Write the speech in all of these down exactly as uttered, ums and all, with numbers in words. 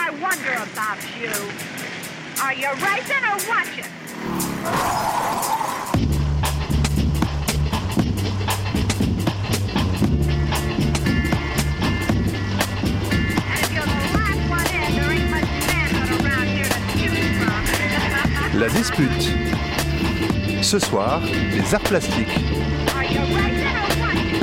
I wonder about you. Are you racing or watching? And if you're the last one in, there ain't much manhood around here to choose from. La dispute. Ce soir, les arts plastiques. Are you racing or watching?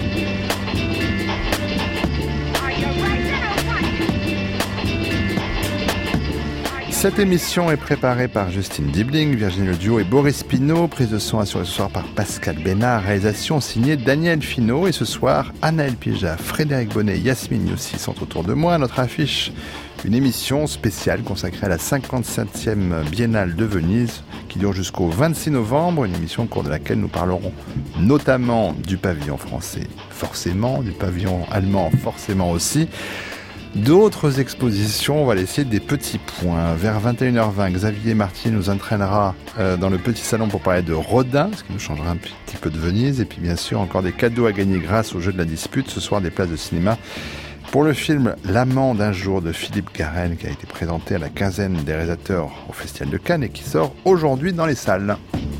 Are you racing or watching? Are you Cette émission est préparée par Justine Dibling, Virginie Leduo et Boris Pinault. Prise de son assurée ce soir par Pascal Bénard. Réalisation signée Daniel Finot. Et ce soir, Anaël Pija, Frédéric Bonnet et Yasmine Youssi sont autour de moi. Notre affiche, une émission spéciale consacrée à la cinquante-septième Biennale de Venise qui dure jusqu'au vingt-six novembre. Une émission au cours de laquelle nous parlerons notamment du pavillon français, forcément, du pavillon allemand, forcément aussi. D'autres expositions, on va laisser des petits points. Vers vingt et une heures vingt, Xavier Martier nous entraînera euh, dans le petit salon pour parler de Rodin, ce qui nous changera un petit peu de Venise. Et puis bien sûr, encore des cadeaux à gagner grâce au jeu de la dispute. Ce soir, des places de cinéma pour le film L'amant d'un jour de Philippe Garenne, qui a été présenté à la quinzaine des réalisateurs au Festival de Cannes et qui sort aujourd'hui dans les salles.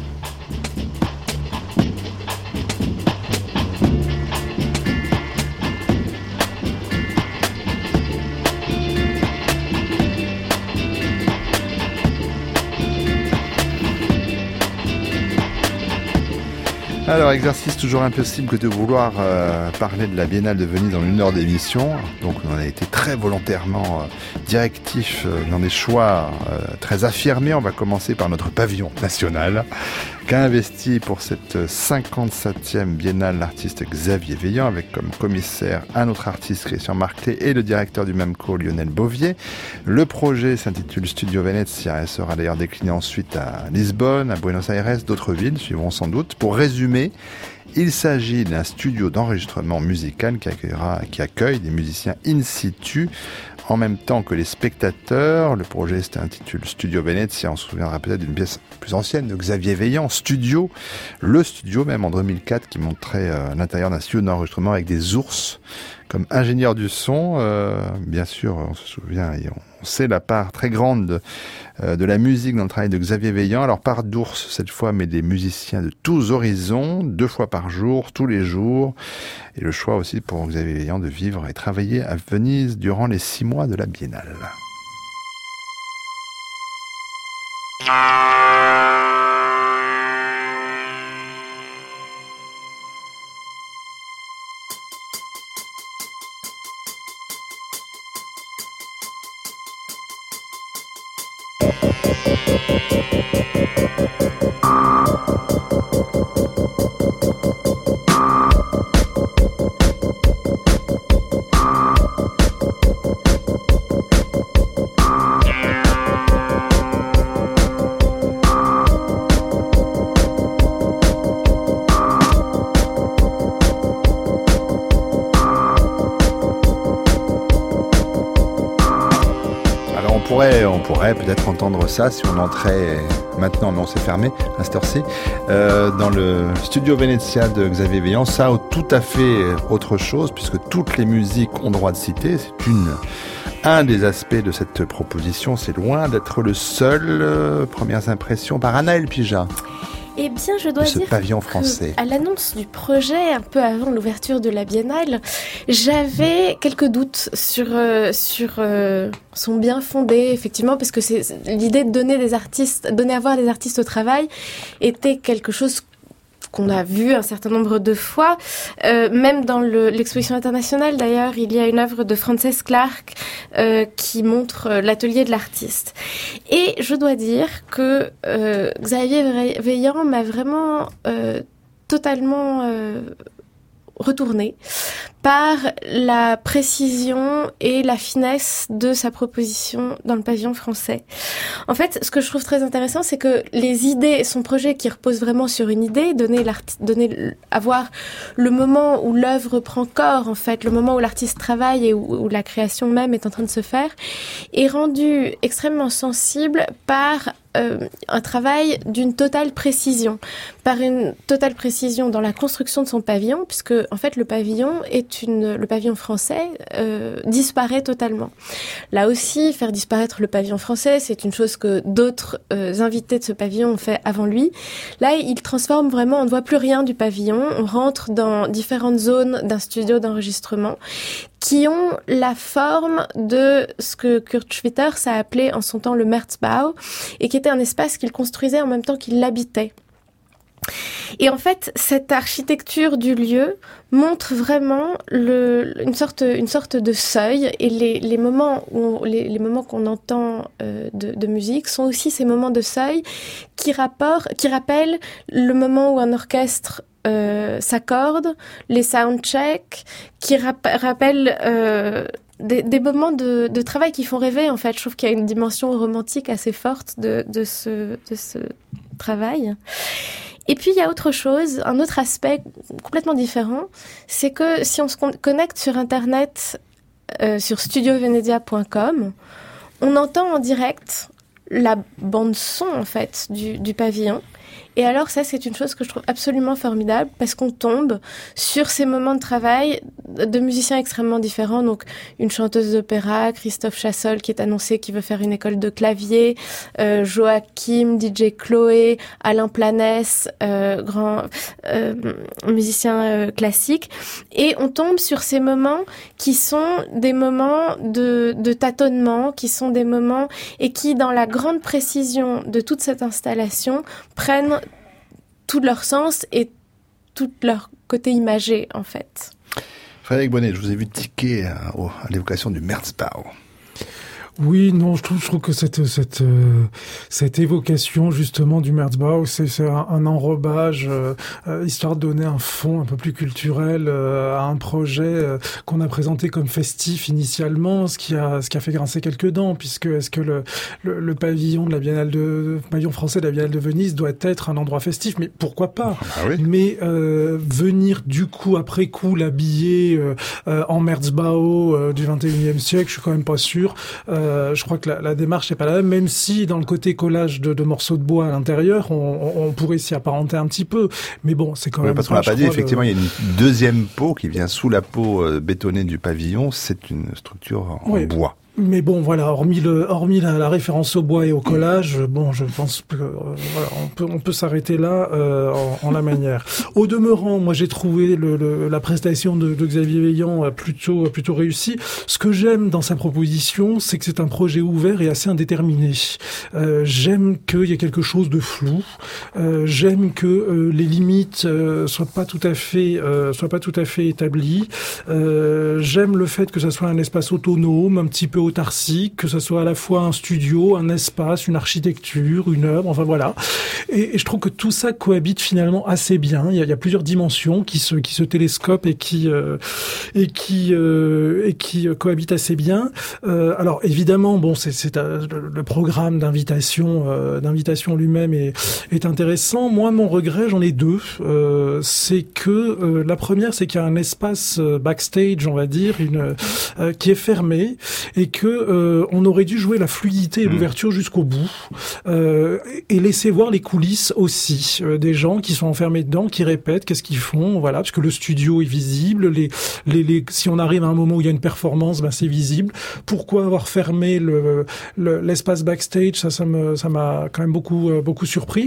Alors, exercice toujours impossible que de vouloir euh, parler de la Biennale de Venise en une heure d'émission. Donc, on a été très volontairement euh, directif euh, dans des choix euh, très affirmés. On va commencer par notre pavillon national, qu'a investi pour cette cinquante-septième Biennale l'artiste Xavier Veillant, avec comme commissaire un autre artiste, Christian Marclay, et le directeur du MAMCO, Lionel Bovier. Le projet s'intitule Studio Venezia et sera d'ailleurs décliné ensuite à Lisbonne, à Buenos Aires, d'autres villes suivront sans doute. Pour résumer, il s'agit d'un studio d'enregistrement musical qui accueillera, qui accueille des musiciens in situ en même temps que les spectateurs. Le projet s'intitule Studio Venezia. On se souviendra peut-être d'une pièce plus ancienne de Xavier Veillant, Studio. Le studio, même en deux mille quatre, qui montrait euh, l'intérieur d'un studio d'enregistrement avec des ours comme ingénieur du son. Euh, bien sûr, on se souvient et on, on sait la part très grande de, euh, de la musique dans le travail de Xavier Veillant. Alors, part d'ours cette fois, mais des musiciens de tous horizons, deux fois par jour, tous les jours. Et le choix aussi pour Xavier Veillant de vivre et travailler à Venise durant les six mois de la Biennale. On pourrait peut-être entendre ça si on entrait maintenant, mais on s'est fermé à cette heure-ci, euh, dans le studio Venezia de Xavier Veillant. Ça, tout à fait autre chose, puisque toutes les musiques ont droit de citer. C'est une, un des aspects de cette proposition. C'est loin d'être le seul. Euh, premières impressions par Anaël Pija. Eh bien, je dois ce dire pavillon français. qu'à l'annonce du projet, un peu avant l'ouverture de la Biennale, j'avais quelques doutes sur euh, sur euh, son bien fondé, effectivement, parce que c'est, c'est l'idée de donner des artistes, donner à voir des artistes au travail, était quelque chose qu'on a vu un certain nombre de fois. Euh, même dans le, l'exposition internationale, d'ailleurs, il y a une œuvre de Frances Clark euh, qui montre euh, l'atelier de l'artiste. Et je dois dire que euh, Xavier Veillant m'a vraiment euh, totalement euh, retournée par la précision et la finesse de sa proposition dans le pavillon français. En fait, ce que je trouve très intéressant, c'est que les idées, son projet qui repose vraiment sur une idée, donner l'artiste, donner, avoir le moment où l'œuvre prend corps, en fait, le moment où l'artiste travaille et où, où la création même est en train de se faire, est rendu extrêmement sensible par euh, un travail d'une totale précision. Par une totale précision dans la construction de son pavillon, puisque en fait le pavillon est une, le pavillon français euh, disparaît totalement. Là aussi, faire disparaître le pavillon français, c'est une chose que d'autres euh, invités de ce pavillon ont fait avant lui. Là, il transforme vraiment, on ne voit plus rien du pavillon, on rentre dans différentes zones d'un studio d'enregistrement qui ont la forme de ce que Kurt Schwitters a appelé en son temps le Märzbau, et qui était un espace qu'il construisait en même temps qu'il l'habitait. Et en fait, cette architecture du lieu montre vraiment le, une sorte, une sorte de seuil, et les, les moments où on, les, les moments qu'on entend euh, de, de musique sont aussi ces moments de seuil qui rapport, qui rappellent le moment où un orchestre euh, s'accorde, les soundchecks, qui rap- rappellent euh, des, des moments de, de travail qui font rêver. En fait, je trouve qu'il y a une dimension romantique assez forte de, de ce, de ce travail. Et puis, il y a autre chose, un autre aspect complètement différent, c'est que si on se connecte sur Internet, euh, sur studio venedia point com, on entend en direct la bande-son, en fait, du, du pavillon. Et alors ça, c'est une chose que je trouve absolument formidable, parce qu'on tombe sur ces moments de travail de musiciens extrêmement différents. Donc une chanteuse d'opéra, Christophe Chassol, qui est annoncé qui veut faire une école de clavier, euh, Joachim, D J Chloé, Alain Planès, euh, grand euh, musicien euh, classique. Et on tombe sur ces moments qui sont des moments de, de tâtonnement, qui sont des moments et qui, dans la grande précision de toute cette installation, prennent tout leur sens et tout leur côté imagé, en fait. Frédéric Bonnet, je vous ai vu tiquer à, à l'évocation du Märzbau. Oui, non, je trouve, je trouve que cette cette euh, cette évocation justement du Märzbau, c'est, c'est un, un enrobage euh, euh, histoire de donner un fond un peu plus culturel euh, à un projet euh, qu'on a présenté comme festif initialement, ce qui a ce qui a fait grincer quelques dents, puisque est-ce que le le, le pavillon de la Biennale de le pavillon français de la Biennale de Venise doit être un endroit festif? Mais pourquoi pas? Ah oui. Mais euh, venir du coup après coup l'habiller euh, euh, en Märzbau euh, du vingt et unième siècle, je suis quand même pas sûr. Euh, Euh, je crois que la, la démarche n'est pas la même, même si dans le côté collage de, de morceaux de bois à l'intérieur, on, on, on pourrait s'y apparenter un petit peu. Mais bon, c'est quand Oui, même... parce qu'on l'a pas dit, de... effectivement, il y a une deuxième peau qui vient sous la peau euh, bétonnée du pavillon. C'est une structure en oui. bois. Mais bon, voilà, hormis le, hormis la, la référence au bois et au collage, bon, je pense que euh, voilà, on peut, on peut s'arrêter là euh, en, en la manière. Au demeurant, moi, j'ai trouvé le, le, la prestation de, de Xavier Veillant plutôt, plutôt réussie. Ce que j'aime dans sa proposition, c'est que c'est un projet ouvert et assez indéterminé. Euh, j'aime qu'il y ait quelque chose de flou. Euh, j'aime que euh, les limites euh, soient pas tout à fait, euh, soient pas tout à fait établies. Euh, j'aime le fait que ça soit un espace autonome, un petit peu autarcique, que ce soit à la fois un studio, un espace, une architecture, une œuvre, enfin voilà. Et, et je trouve que tout ça cohabite finalement assez bien. Il y a, il y a plusieurs dimensions qui se qui se télescopent et qui euh, et qui euh, et qui cohabitent assez bien. Euh, alors évidemment, bon, c'est c'est euh, le, le programme d'invitation euh, d'invitation lui-même est est intéressant. Moi, mon regret, j'en ai deux. Euh, c'est que euh, la première, c'est qu'il y a un espace euh, backstage, on va dire, une euh, qui est fermé, et que euh, on aurait dû jouer la fluidité et l'ouverture jusqu'au bout, euh, et laisser voir les coulisses aussi, euh, des gens qui sont enfermés dedans, qui répètent, qu'est-ce qu'ils font, voilà, parce que le studio est visible, les, les, les, si on arrive à un moment où il y a une performance, ben c'est visible. Pourquoi avoir fermé le, le, l'espace backstage? Ça, ça me, ça m'a quand même beaucoup, euh, beaucoup surpris.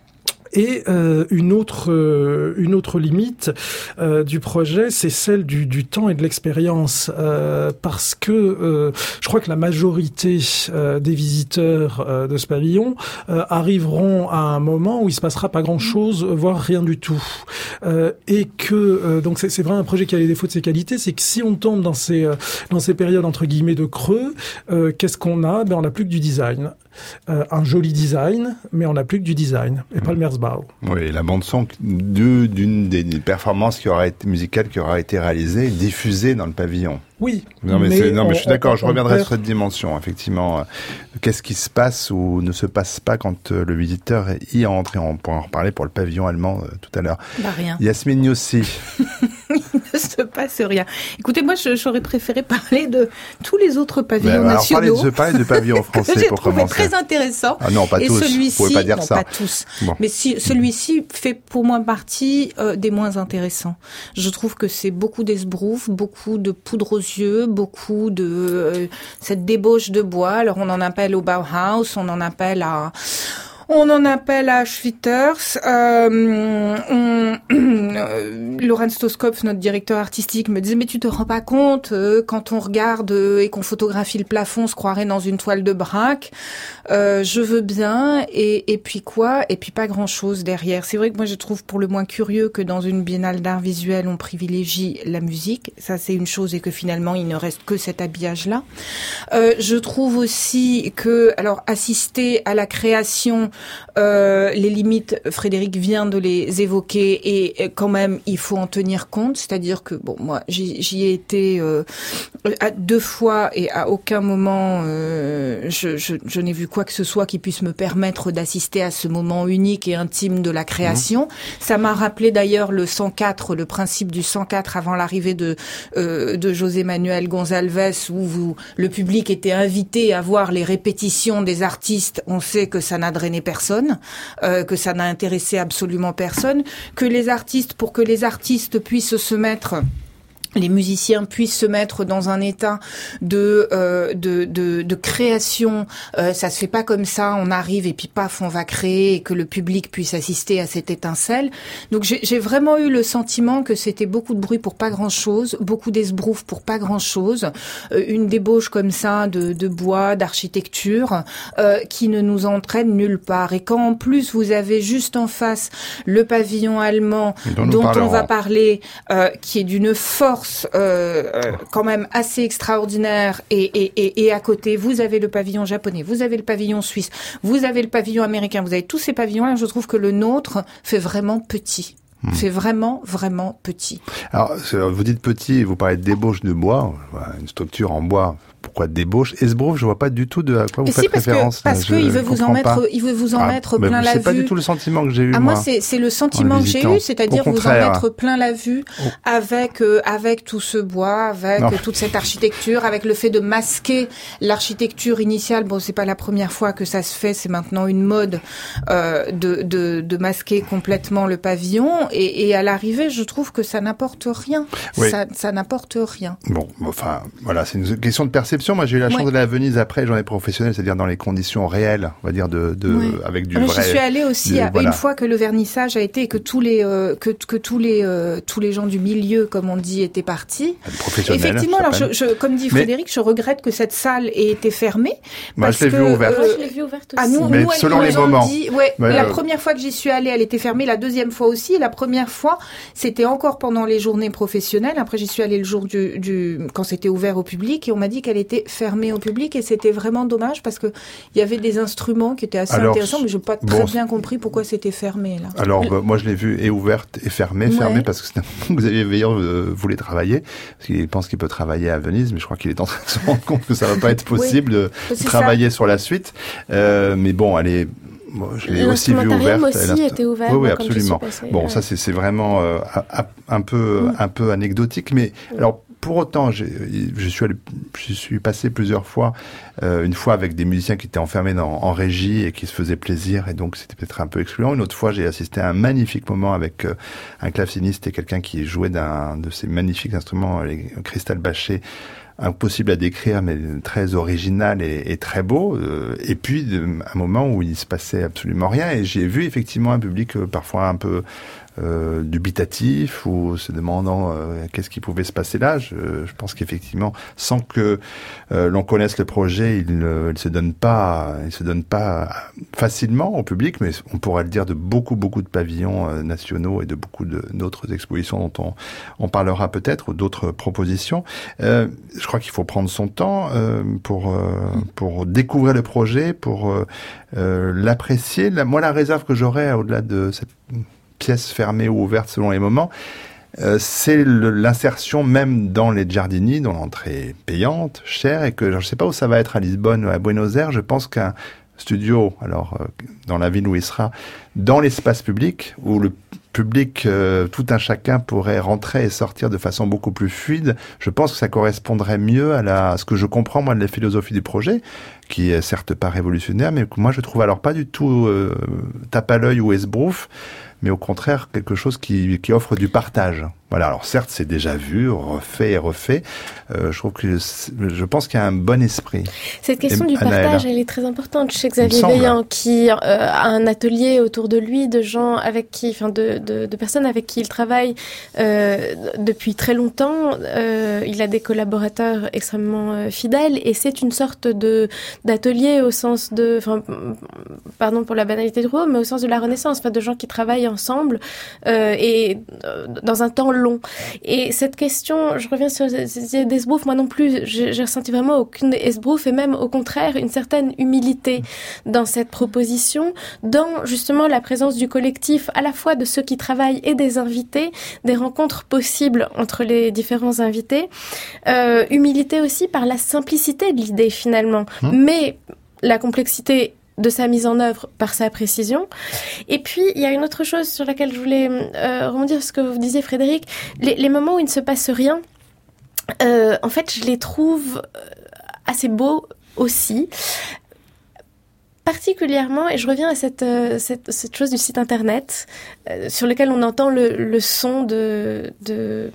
Et euh, une autre euh, une autre limite euh, du projet, c'est celle du, du temps et de l'expérience, euh, parce que euh, je crois que la majorité euh, des visiteurs euh, de ce pavillon euh, arriveront à un moment où il se passera pas grand-chose, voire rien du tout, euh, et que euh, donc c'est, c'est vraiment un projet qui a les défauts de ses qualités, c'est que si on tombe dans ces euh, dans ces périodes entre guillemets de creux, euh, qu'est-ce qu'on a? Ben on n'a plus que du design. Euh, un joli design, mais on n'a plus que du design, et pas le Märzbau. Oui, la bande-son de, d'une des performances qui aura été, musicales qui aura été réalisée, diffusée dans le pavillon. Oui. Non, mais, mais c'est, non, mais on- je suis d'accord, on- je on reviendrai perd- sur cette dimension, effectivement. Euh, Qu'est-ce qui se passe ou ne se passe pas quand euh, le visiteur y est entré? On pourra en reparler pour le pavillon allemand euh, tout à l'heure. Bah rien. Yasmine Yossi. Il ne se passe rien. Écoutez, moi, je- j'aurais préféré parler de tous les autres pavillons Ben, alors, parlez nationaux. de, parlez de pavillon que français j'ai pour trouvé commencer. très intéressant. Ah non, pas Et tous. celui-ci, Vous pouvez pas dire non, ça. pas tous. Bon. Mais si, celui-ci fait pour moi partie euh, des moins intéressants. Je trouve que c'est beaucoup d'esbrouf, beaucoup de poudre aux yeux, beaucoup de euh, cette débauche de bois. Alors on en appelle au Bauhaus, on en appelle à On en appelle à Schwitters. Euh, on, euh, Lorenz Toskopf, notre directeur artistique, me disait mais tu te rends pas compte euh, quand on regarde euh, et qu'on photographie le plafond, on se croirait dans une toile de Braque. Euh, je veux bien et, et puis quoi? Et puis pas grand chose derrière. C'est vrai que moi je trouve pour le moins curieux que dans une biennale d'art visuel on privilégie la musique. Ça c'est une chose et que finalement il ne reste que cet habillage là. Euh, je trouve aussi que alors assister à la création Euh, les limites, Frédéric vient de les évoquer et, et quand même il faut en tenir compte, c'est-à-dire que bon moi j'y, j'y ai été euh, à deux fois et à aucun moment euh, je, je, je n'ai vu quoi que ce soit qui puisse me permettre d'assister à ce moment unique et intime de la création. Mmh. Ça m'a rappelé d'ailleurs le cent quatre, le principe du cent quatre avant l'arrivée de euh, de José Manuel Gonçalves où vous, le public était invité à voir les répétitions des artistes. On sait que ça n'a drainé personne, euh, que ça n'a intéressé absolument personne, que les artistes, pour que les artistes puissent se mettre les musiciens puissent se mettre dans un état de euh, de, de de création, euh, ça se fait pas comme ça, on arrive et puis paf, on va créer et que le public puisse assister à cette étincelle. Donc j'ai, j'ai vraiment eu le sentiment que c'était beaucoup de bruit pour pas grand-chose, beaucoup d'esbrouf pour pas grand-chose, euh, une débauche comme ça de de bois, d'architecture euh, qui ne nous entraîne nulle part. Et quand en plus vous avez juste en face le pavillon allemand dont, dont on va parler, euh, qui est d'une force Euh, euh, quand même assez extraordinaire et, et, et, et à côté vous avez le pavillon japonais, vous avez le pavillon suisse, vous avez le pavillon américain, vous avez tous ces pavillons là. Je trouve que le nôtre fait vraiment petit. Hmm. fait vraiment, vraiment petit. Alors, vous dites petit, vous parlez de débauche de bois, une structure en bois. Pourquoi débauche? Esbrouf, je vois pas du tout de à quoi vous mais faites si, parce référence. Que, parce qu'il veut vous en mettre, il veut vous en ah, mettre plein la vue. C'est pas du tout le sentiment que j'ai eu. Ah, moi, moi c'est, c'est le sentiment que j'ai eu, c'est-à-dire vous en mettre plein la vue oh. avec euh, avec tout ce bois, avec non. toute cette architecture, avec le fait de masquer l'architecture initiale. Bon, c'est pas la première fois que ça se fait, c'est maintenant une mode euh, de, de de masquer complètement le pavillon. Et, et à l'arrivée, je trouve que ça n'apporte rien. Oui. Ça, ça n'apporte rien. Bon, enfin, voilà, c'est une question de perception. Moi, j'ai eu la chance ouais. d'aller à Venise après, j'en ai professionnel, c'est-à-dire dans les conditions réelles, on va dire de, de ouais. avec du Alors, vrai. Je suis allée aussi de, à, voilà. une fois que le vernissage a été et que tous les euh, que que tous les euh, tous les gens du milieu, comme on dit, étaient partis. Effectivement, alors je, je, comme dit Frédéric, mais... je regrette que cette salle ait été fermée. Moi, parce je l'ai que, vue ouverte. Euh, Moi, je l'ai vue ouverte aussi. Ah, nous, mais nous, selon elle, les nous moments. Dit, ouais, mais la euh... première fois que j'y suis allée, elle était fermée. La deuxième fois aussi. Et la première fois, c'était encore pendant les journées professionnelles. Après, j'y suis allée le jour du, du quand c'était ouvert au public et on m'a dit qu'elle était fermée au public et c'était vraiment dommage parce que il y avait des instruments qui étaient assez alors, intéressants, mais je n'ai pas bon, très bien compris pourquoi c'était fermé là. Alors bah, moi je l'ai vu et ouverte et fermée, ouais. fermée parce que c'est un moment que Xavier Veillon euh, voulait travailler, parce qu'il pense qu'il peut travailler à Venise, mais je crois qu'il est en train de se rendre compte que ça va pas être possible oui, de travailler ça. sur la suite. Euh, mais bon, elle est Bon, je l'ai aussi vue ouverte. aussi était ouvert. Oui, oui, absolument. Passée, bon, ouais. ça c'est, c'est vraiment euh, un peu, mm. un peu anecdotique, mais mm. alors. Pour autant, j'ai, je suis allé, je suis passé plusieurs fois, euh, une fois avec des musiciens qui étaient enfermés dans, en régie et qui se faisaient plaisir, et donc c'était peut-être un peu excluant. Une autre fois, j'ai assisté à un magnifique moment avec euh, un claveciniste et quelqu'un qui jouait d'un de ces magnifiques instruments, les cristal bâché, impossible à décrire, mais très original et, et très beau. Euh, et puis, de, un moment où il se passait absolument rien, et j'ai vu effectivement un public euh, parfois un peu Euh, dubitatif ou se demandant euh, qu'est-ce qui pouvait se passer là. Je, je pense qu'effectivement, sans que euh, l'on connaisse le projet, il ne il se donne pas, il se donne pas facilement au public, mais on pourrait le dire de beaucoup beaucoup de pavillons euh, nationaux et de beaucoup de, d'autres expositions dont on, on parlera peut-être, ou d'autres propositions. Euh, je crois qu'il faut prendre son temps euh, pour euh, pour découvrir le projet, pour euh, euh, l'apprécier. La, moi, la réserve que j'aurais au-delà de cette pièce fermée ou ouverte selon les moments, euh, c'est le, l'insertion même dans les Giardini, dont l'entrée est payante, chère, et que je ne sais pas où ça va être à Lisbonne ou à Buenos Aires. Je pense qu'un studio, alors euh, dans la ville où il sera, dans l'espace public, où le public, euh, tout un chacun pourrait rentrer et sortir de façon beaucoup plus fluide, je pense que ça correspondrait mieux à, la, à ce que je comprends, moi, de la philosophie du projet, qui est certes pas révolutionnaire, mais que moi je trouve alors pas du tout euh, tape à l'œil ou esbrouf, mais au contraire quelque chose qui, qui offre du partage. Voilà, alors certes c'est déjà vu, refait et refait, euh, je trouve que je pense qu'il y a un bon esprit. Cette question et, du Anaëlle. partage, elle est très importante chez Xavier Veillant, qui euh, a un atelier autour de lui de gens avec qui, enfin de, de, de personnes avec qui il travaille euh, depuis très longtemps. Euh, il a des collaborateurs extrêmement euh, fidèles et c'est une sorte de d'atelier au sens de, enfin pardon pour la banalité du mot, mais au sens de la Renaissance, enfin de gens qui travaillent ensemble euh, et euh, dans un temps long. Et cette question, je reviens sur d'esbrouf, moi non plus, j'ai, j'ai ressenti vraiment aucune esbrouf et même au contraire une certaine humilité dans cette proposition, dans justement la présence du collectif, à la fois de ceux qui travaillent et des invités, des rencontres possibles entre les différents invités. Euh, humilité aussi par la simplicité de l'idée finalement, mmh. mais la complexité de sa mise en œuvre par sa précision. Et puis, il y a une autre chose sur laquelle je voulais euh, rebondir ce que vous disiez, Frédéric. Les, les moments où il ne se passe rien, euh, en fait, je les trouve assez beaux aussi. Particulièrement, et je reviens à cette, euh, cette, cette chose du site internet, euh, sur lequel on entend le, le son de... de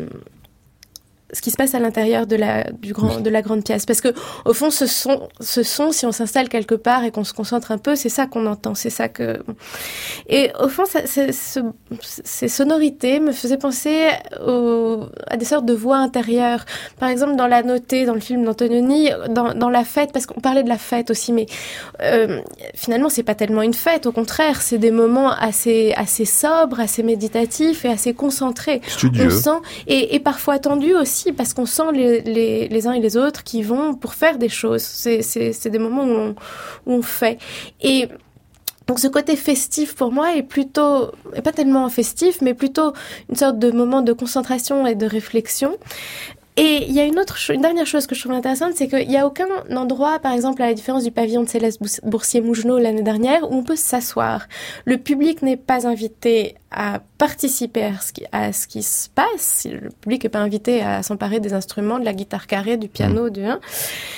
ce qui se passe à l'intérieur de la du grand de la grande pièce, parce que au fond ce son ce son si on s'installe quelque part et qu'on se concentre un peu, c'est ça qu'on entend, c'est ça que et au fond ça, c'est, ce, ces sonorités me faisaient penser au, à des sortes de voix intérieures, par exemple dans La Notée, dans le film d'Antonioni, dans dans La Fête, parce qu'on parlait de la fête aussi, mais euh, finalement c'est pas tellement une fête, au contraire c'est des moments assez assez sobres, assez méditatifs et assez concentrés. Studieux. On sent et, et parfois tendus aussi, parce qu'on sent les, les, les uns et les autres qui vont pour faire des choses. C'est, c'est, c'est des moments où on, où on fait. Et donc ce côté festif pour moi est plutôt, est pas tellement festif, mais plutôt une sorte de moment de concentration et de réflexion. Et il y a une autre, une dernière chose que je trouve intéressante, c'est qu'il n'y a aucun endroit, par exemple, à la différence du pavillon de Céleste Boursier-Mougenot l'année dernière, où on peut s'asseoir. Le public n'est pas invité à participer à ce qui, à ce qui se passe. Le public n'est pas invité à s'emparer des instruments, de la guitare carrée, du piano, du... Hein.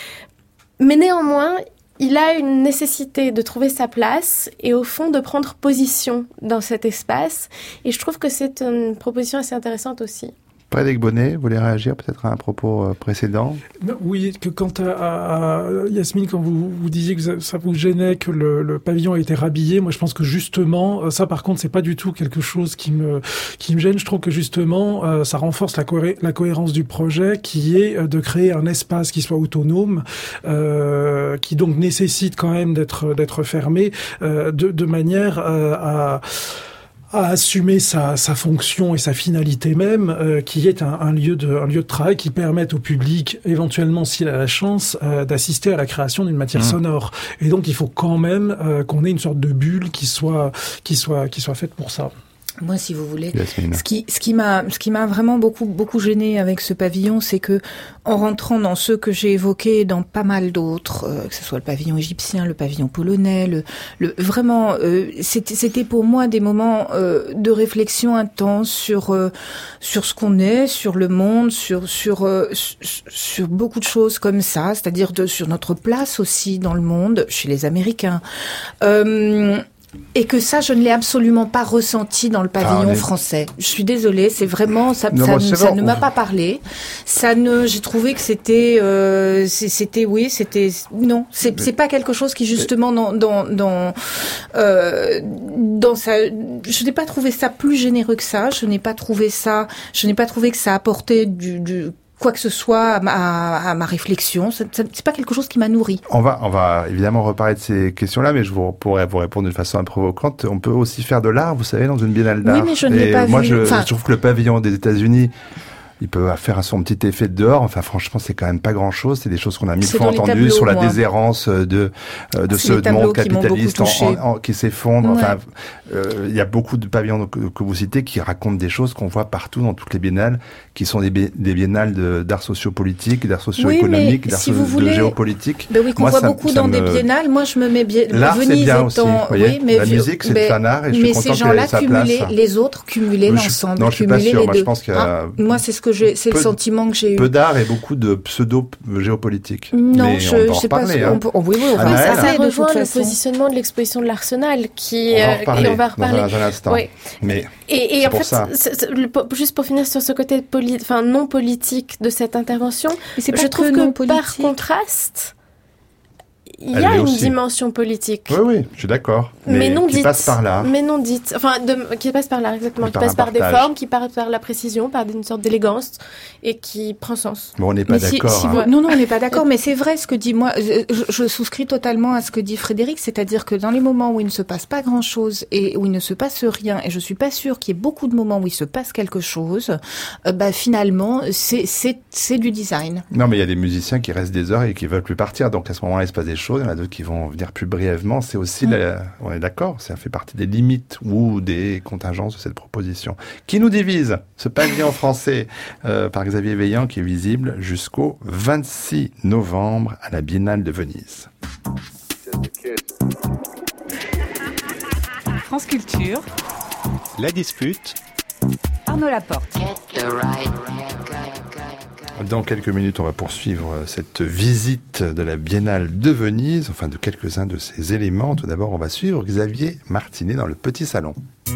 Mais néanmoins, il a une nécessité de trouver sa place et au fond de prendre position dans cet espace. Et je trouve que c'est une proposition assez intéressante aussi. Frédéric Bonnet, vous voulez réagir peut-être à un propos précédent ? Oui, que quant à, à, à Yasmine, quand vous, vous disiez que ça, ça vous gênait que le, le pavillon a été rhabillé, moi je pense que justement, ça par contre c'est pas du tout quelque chose qui me qui me gêne. Je trouve que justement euh, ça renforce la, cohé- la cohérence du projet, qui est de créer un espace qui soit autonome, euh, qui donc nécessite quand même d'être d'être fermé euh, de, de manière euh, à à assumer sa, sa fonction et sa finalité même, euh, qui est un, un lieu de un lieu de travail qui permette au public, éventuellement s'il a la chance, euh, d'assister à la création d'une matière mmh. sonore. Et donc il faut quand même euh, qu'on ait une sorte de bulle qui soit qui soit qui soit faite pour ça. Moi, si vous voulez, Yasmine. ce qui, ce qui m'a, ce qui m'a vraiment beaucoup, beaucoup gêné avec ce pavillon, c'est que, en rentrant dans ceux que j'ai évoqués, dans pas mal d'autres, euh, que ce soit le pavillon égyptien, le pavillon polonais, le, le vraiment, euh, c'était, c'était pour moi des moments euh, de réflexion intense sur, euh, sur ce qu'on est, sur le monde, sur, sur, euh, sur, sur beaucoup de choses comme ça, c'est-à-dire de, sur notre place aussi dans le monde, chez les Américains. Euh, Et que ça, je ne l'ai absolument pas ressenti dans le pavillon ah, mais... français. Je suis désolée, c'est vraiment ça. Non, ça, ça, ça ne m'a pas parlé. Ça ne, j'ai trouvé que c'était, euh, c'était, oui, c'était, non, c'est, mais... c'est pas quelque chose qui justement dans, dans, dans, euh, dans ça. Je n'ai pas trouvé ça plus généreux que ça. Je n'ai pas trouvé ça. Je n'ai pas trouvé que ça apportait du, du quoi que ce soit à ma, à ma réflexion. C'est, c'est pas quelque chose qui m'a nourri. On va, on va évidemment reparler de ces questions-là, mais je vous pourrais vous répondre d'une façon improvocante. On peut aussi faire de l'art, vous savez, dans une biennale d'art. Oui, mais je ne l'ai Et pas moi, vu. je, enfin... je trouve que le pavillon des États-Unis, il peut faire son petit effet de dehors. Enfin, franchement, c'est quand même pas grand-chose. C'est des choses qu'on a mille C'est fois dans les entendues tableaux, sur la moi. déshérence de euh, de C'est ce les tableaux monde qui m'ont capitaliste beaucoup touchée. en, en, qui s'effondre. Ouais. Enfin, euh, il y a beaucoup de pavillons que, que vous citez qui racontent des choses qu'on voit partout dans toutes les biennales, qui sont des, bi- des biennales de, d'art sociopolitique, d'art socio-économique, mais d'art si so- vous voulez- de géopolitique. Ben oui, qu'on Moi, voit ça- beaucoup ça dans me- des biennales. Moi, je me mets bien. L'art, c'est Venise bien étant, aussi, vous voyez. oui, mais La musique, c'est mais, un art, et je suis mais content ces qu'elle gens-là ait sa cumulaient, place. les autres cumulaient Mais je- l'ensemble, non, je suis pas cumulaient sûr. les Moi, deux. je pense qu'il y a Ah, moi, c'est ce que j'ai, c'est peu- le sentiment que j'ai eu. peu d'art et beaucoup de pseudo-géopolitique. Non, Mais je, on peut en je sais pas. reparler, ce- hein. on peut- oh, oui, oui, on va Ah, en mais ça, elle, parler ça de rejoint toute le façon. positionnement de l'exposition de l'Arsenal qui On va en euh, reparler et on va dans reparler. un, un instant. Oui. Mais Et, et C'est en pour fait, ça. c'est- c'est- le- juste pour finir sur ce côté poli- enfin non politique de cette intervention, Mais c'est pas je trouve que que non par politique. contraste, il Elle y a l'est une aussi. dimension politique. oui, oui, je suis d'accord. Mais, Mais, non qui dite. passe par là. Mais non dite. Enfin, de, qui passe par là, exactement. Et Qui par passe un par des partage. formes, qui passe par la précision, par une sorte d'élégance et qui prend sens. Bon, on n'est pas Mais si- d'accord. si hein. vous- Non, non, on n'est pas d'accord, mais c'est vrai ce que dit moi. Je, je souscris totalement à ce que dit Frédéric, c'est-à-dire que dans les moments où il ne se passe pas grand-chose et où il ne se passe rien, et je suis pas sûre qu'il y ait beaucoup de moments où il se passe quelque chose, euh, bah finalement c'est c'est c'est du design. Non, mais il y a des musiciens qui restent des heures et qui veulent plus partir. Donc à ce moment-là, il se passe des choses. Il y en a d'autres qui vont venir plus brièvement. C'est aussi, Mm. la- on est d'accord, ça fait partie des limites ou des contingences de cette proposition. Qui nous divise? Ce pavillon français euh, par Xavier Veillant qui est visible jusqu'au vingt-six novembre à la Biennale de Venise. France Culture, La dispute, Arnaud Laporte. Dans quelques minutes, on va poursuivre cette visite de la Biennale de Venise, enfin de quelques-uns de ses éléments. Tout d'abord, on va suivre Xavier Martinet dans le petit salon.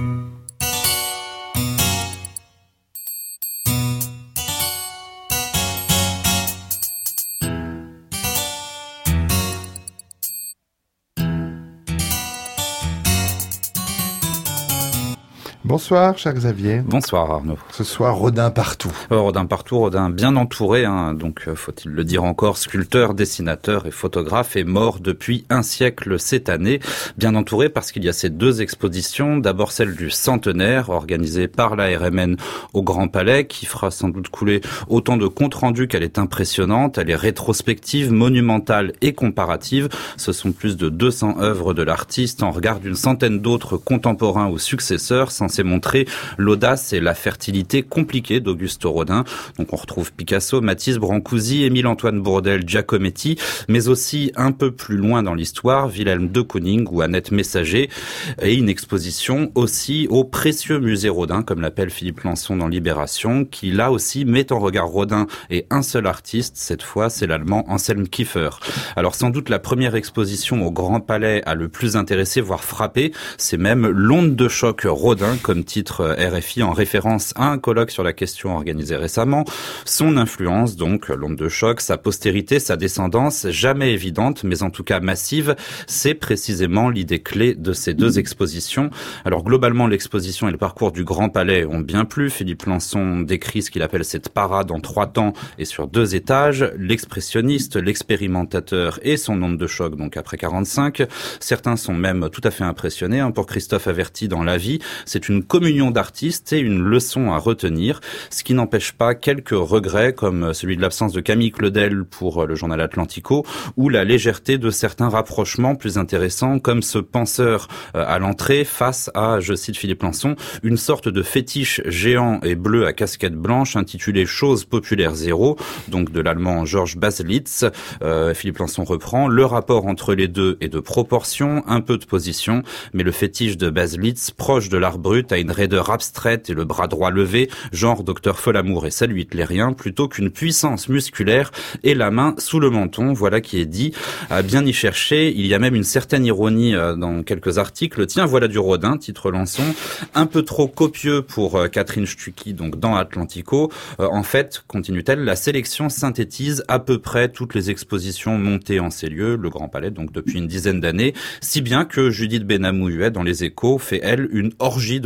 Bonsoir, cher Xavier. Bonsoir Arnaud. Ce soir, Rodin partout. Euh, Rodin partout, Rodin bien entouré, hein, donc euh, faut-il le dire encore, sculpteur, dessinateur et photographe, est mort depuis un siècle cette année. Bien entouré parce qu'il y a ces deux expositions, d'abord celle du centenaire, organisée par la R M N au Grand Palais, qui fera sans doute couler autant de comptes rendus qu'elle est impressionnante. Elle est rétrospective, monumentale et comparative. Ce sont plus de deux cents œuvres de l'artiste en regard d'une centaine d'autres contemporains ou successeurs, censés montrer l'audace et la fertilité compliquée d'Augusto Rodin. Donc on retrouve Picasso, Matisse, Brancusi, Émile-Antoine Bourdelle, Giacometti, mais aussi un peu plus loin dans l'histoire, Wilhelm de Kooning ou Annette Messager, et une exposition aussi au précieux musée Rodin, comme l'appelle Philippe Lançon dans Libération, qui là aussi met en regard Rodin et un seul artiste, cette fois c'est l'allemand Anselm Kiefer. Alors sans doute la première exposition au Grand Palais a le plus intéressé, voire frappé, c'est même l'onde de choc Rodin, comme titre R F I en référence à un colloque sur la question organisé récemment. Son influence, donc, l'onde de choc, sa postérité, sa descendance, jamais évidente, mais en tout cas massive, c'est précisément l'idée clé de ces deux expositions. Alors globalement, l'exposition et le parcours du Grand Palais ont bien plu. Philippe Lançon décrit ce qu'il appelle cette parade en trois temps et sur deux étages. L'expressionniste, l'expérimentateur et son onde de choc, donc après quarante-cinq. Certains sont même tout à fait impressionnés. Hein, pour Christophe Averti dans La Vie, c'est une communion d'artistes et une leçon à retenir, ce qui n'empêche pas quelques regrets comme celui de l'absence de Camille Claudel pour le journal Atlantico ou la légèreté de certains rapprochements plus intéressants comme ce penseur à l'entrée face à, je cite Philippe Lançon, une sorte de fétiche géant et bleu à casquette blanche intitulé Chose populaire zéro, donc de l'allemand Georges Baselitz. Euh, Philippe Lançon reprend, le rapport entre les deux est de proportion, un peu de position, mais le fétiche de Baselitz, proche de l'art brut, a une raideur abstraite et le bras droit levé, genre docteur Folamour et salut hitlérien, plutôt qu'une puissance musculaire et la main sous le menton. Voilà qui est dit. À bien y chercher, il y a même une certaine ironie dans quelques articles. Tiens, voilà du Rodin, titre Lançon, un peu trop copieux pour Catherine Stucki, donc dans Atlantico. Euh, en fait, continue-t-elle, la sélection synthétise à peu près toutes les expositions montées en ces lieux, le Grand Palais, donc depuis une dizaine d'années, si bien que Judith Benamou-Huet, dans Les Échos, fait, elle, une orgie de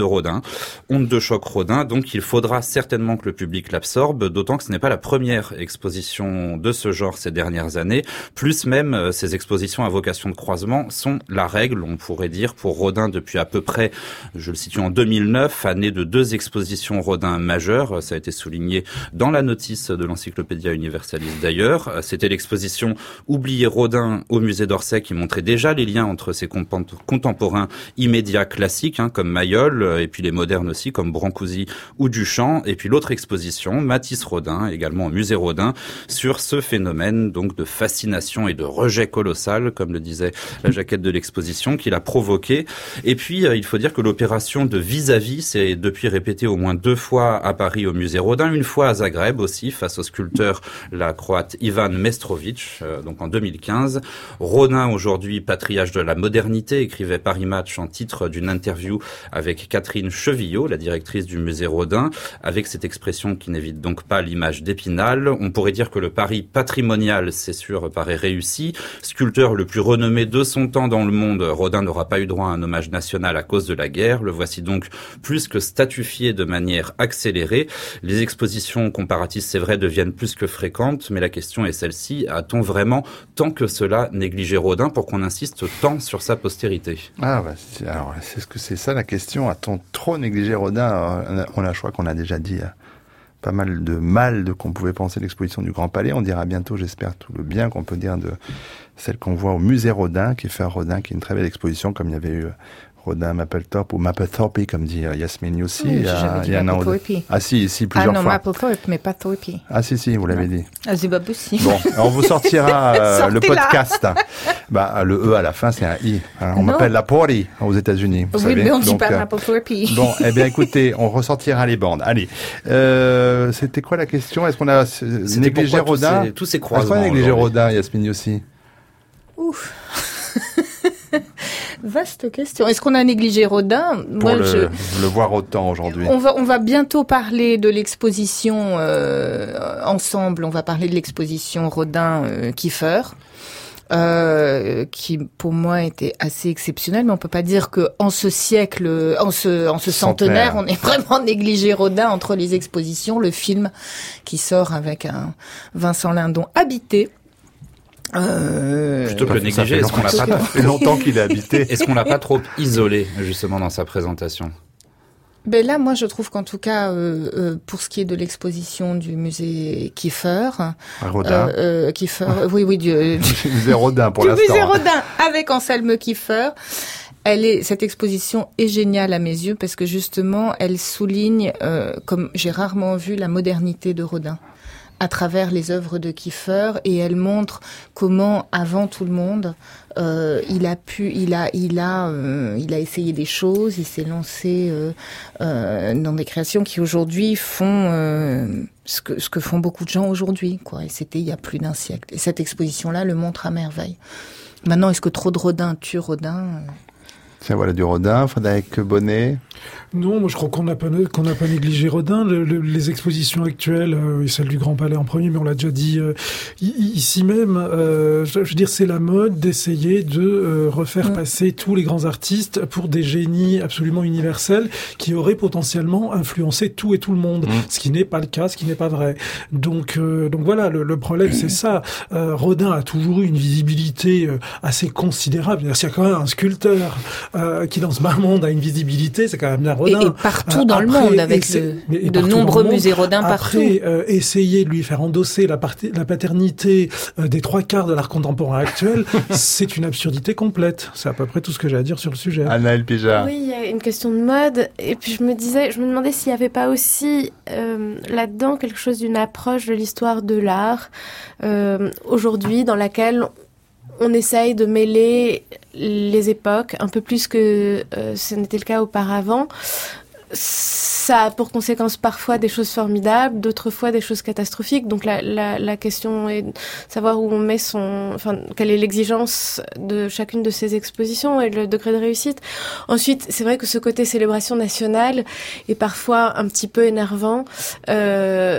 Rodin. Onde de choc Rodin, donc il faudra certainement que le public l'absorbe, d'autant que ce n'est pas la première exposition de ce genre ces dernières années. Plus même, ces expositions à vocation de croisement sont la règle, on pourrait dire, pour Rodin depuis à peu près, je le situe en deux mille neuf, année de deux expositions Rodin majeures. Ça a été souligné dans la notice de l'Encyclopédia Universalis d'ailleurs. C'était l'exposition Oublier Rodin au musée d'Orsay qui montrait déjà les liens entre ses contemporains immédiats classiques, hein, comme Mayol, et puis les modernes aussi, comme Brancusi ou Duchamp. Et puis l'autre exposition, Matisse Rodin, également au musée Rodin, sur ce phénomène donc de fascination et de rejet colossal, comme le disait la jaquette de l'exposition, qu'il a provoqué. Et puis, il faut dire que l'opération de vis-à-vis s'est depuis répétée au moins deux fois à Paris au musée Rodin, une fois à Zagreb aussi, face au sculpteur la croate Ivan Mestrovic, euh, donc en deux mille quinze. Rodin, aujourd'hui patriarche de la modernité, écrivait Paris Match en titre d'une interview avec Catherine Chevillot, la directrice du musée Rodin, avec cette expression qui n'évite donc pas l'image d'Épinal. On pourrait dire que le pari patrimonial, c'est sûr, paraît réussi. Sculpteur le plus renommé de son temps dans le monde, Rodin n'aura pas eu droit à un hommage national à cause de la guerre. Le voici donc plus que statufié de manière accélérée. Les expositions comparatistes, c'est vrai, deviennent plus que fréquentes, mais la question est celle-ci. A-t-on vraiment tant que cela négligé Rodin pour qu'on insiste tant sur sa postérité? Ah, bah, c'est, alors, c'est ce que c'est ça la question. A-t-on trop négligé Rodin? On a, on a, je crois qu'on a déjà dit pas mal de mal de qu'on pouvait penser de l'exposition du Grand Palais. On dira bientôt, j'espère, tout le bien qu'on peut dire de celle qu'on voit au musée Rodin, qui est fait à Rodin, qui est une très belle exposition, comme il y avait eu Rodin Mapplethorpe ou Mapplethorpe, comme dit Yasmine aussi. Oui, il y a, il y a un an. Ah si, si, plusieurs ah, non, fois. Mapplethorpe, mais pas Thorpe. Ah si, si, vous l'avez dit. Ah, c'est pas possible. Bon, on vous sortira euh, le podcast. Bah, le E à la fin, c'est un I. Hein. On Non. m'appelle la Pori aux États-Unis. Vous Oui, savez. mais on dit Donc, pas euh, Mapplethorpe. Bon, eh bien, écoutez, on ressortira les bandes. Allez, euh, c'était quoi la question? Est-ce qu'on a euh, C'était négligé pourquoi tous Rodin ces- tous ces Est-ce qu'on croisements a négligé aujourd'hui Rodin, Yasmine aussi? Ouf. Vaste question. Est-ce qu'on a négligé Rodin? Pour Moi, le, je... le voir autant aujourd'hui. On va, on va bientôt parler de l'exposition euh, ensemble. On va parler de l'exposition Rodin euh, Kiefer. Euh, qui pour moi était assez exceptionnelle, mais on peut pas dire que en ce siècle, en ce en ce centenaire, Centenaire. on est vraiment négligé Rodin entre les expositions, le film qui sort avec un Vincent Lindon habité. Euh, Plutôt que Ça le fait négliger, est-ce qu'on l'a longtemps- pas, ça fait longtemps qu'il est habité. est-ce qu'on l'a pas trop isolé, justement, dans sa présentation? Ben là, moi, je trouve qu'en tout cas, euh, euh, pour ce qui est de l'exposition du musée Kiefer, Rodin. euh, euh, Kiefer, oui, oui, du, du, musée Rodin pour du l'instant. musée Rodin avec Anselme Kiefer. Elle est, cette exposition est géniale à mes yeux parce que justement, elle souligne, euh, comme j'ai rarement vu, la modernité de Rodin à travers les œuvres de Kiefer, et elle montre comment, avant tout le monde, euh, il a pu, il a, il a, euh, il a essayé des choses, il s'est lancé euh, euh, dans des créations qui aujourd'hui font euh, ce que ce que font beaucoup de gens aujourd'hui, quoi. Et c'était il y a plus d'un siècle. Et cette exposition-là le montre à merveille. Maintenant, est-ce que trop de Rodin tue Rodin? Tiens, voilà du Rodin, Frédéric Bonnet. Non, moi je crois qu'on n'a pas qu'on n'a pas négligé Rodin. Le, le, les expositions actuelles, euh, et celle du Grand Palais en premier, mais on l'a déjà dit euh, ici même. Euh, je, je veux dire, c'est la mode d'essayer de euh, refaire mmh. passer tous les grands artistes pour des génies absolument universels qui auraient potentiellement influencé tout et tout le monde. Mmh. Ce qui n'est pas le cas, ce qui n'est pas vrai. Donc, euh, donc voilà, le, le problème c'est ça. Euh, Rodin a toujours eu une visibilité euh, assez considérable. S'il y a quand même un sculpteur euh, qui dans ce bas monde a une visibilité, c'est quand même bien Rodin. Et, et partout euh, dans après, le monde, avec essa- le, et de partout nombreux dans le monde. musées Rodin partout. Après, euh, essayer de lui faire endosser la, parti- la paternité euh, des trois quarts de l'art contemporain actuel, c'est une absurdité complète. C'est à peu près tout ce que j'ai à dire sur le sujet. Anaël Pijard. Oui, il y a une question de mode. Et puis je me disais, je me demandais s'il n'y avait pas aussi euh, là-dedans quelque chose d'une approche de l'histoire de l'art euh, aujourd'hui dans laquelle on essaye de mêler les époques un peu plus que euh, ce n'était le cas auparavant. Ça a pour conséquence parfois des choses formidables, d'autres fois des choses catastrophiques. Donc la, la, la question est de savoir où on met son, enfin, quelle est l'exigence de chacune de ces expositions et le degré de réussite. Ensuite, c'est vrai que ce côté célébration nationale est parfois un petit peu énervant. Euh,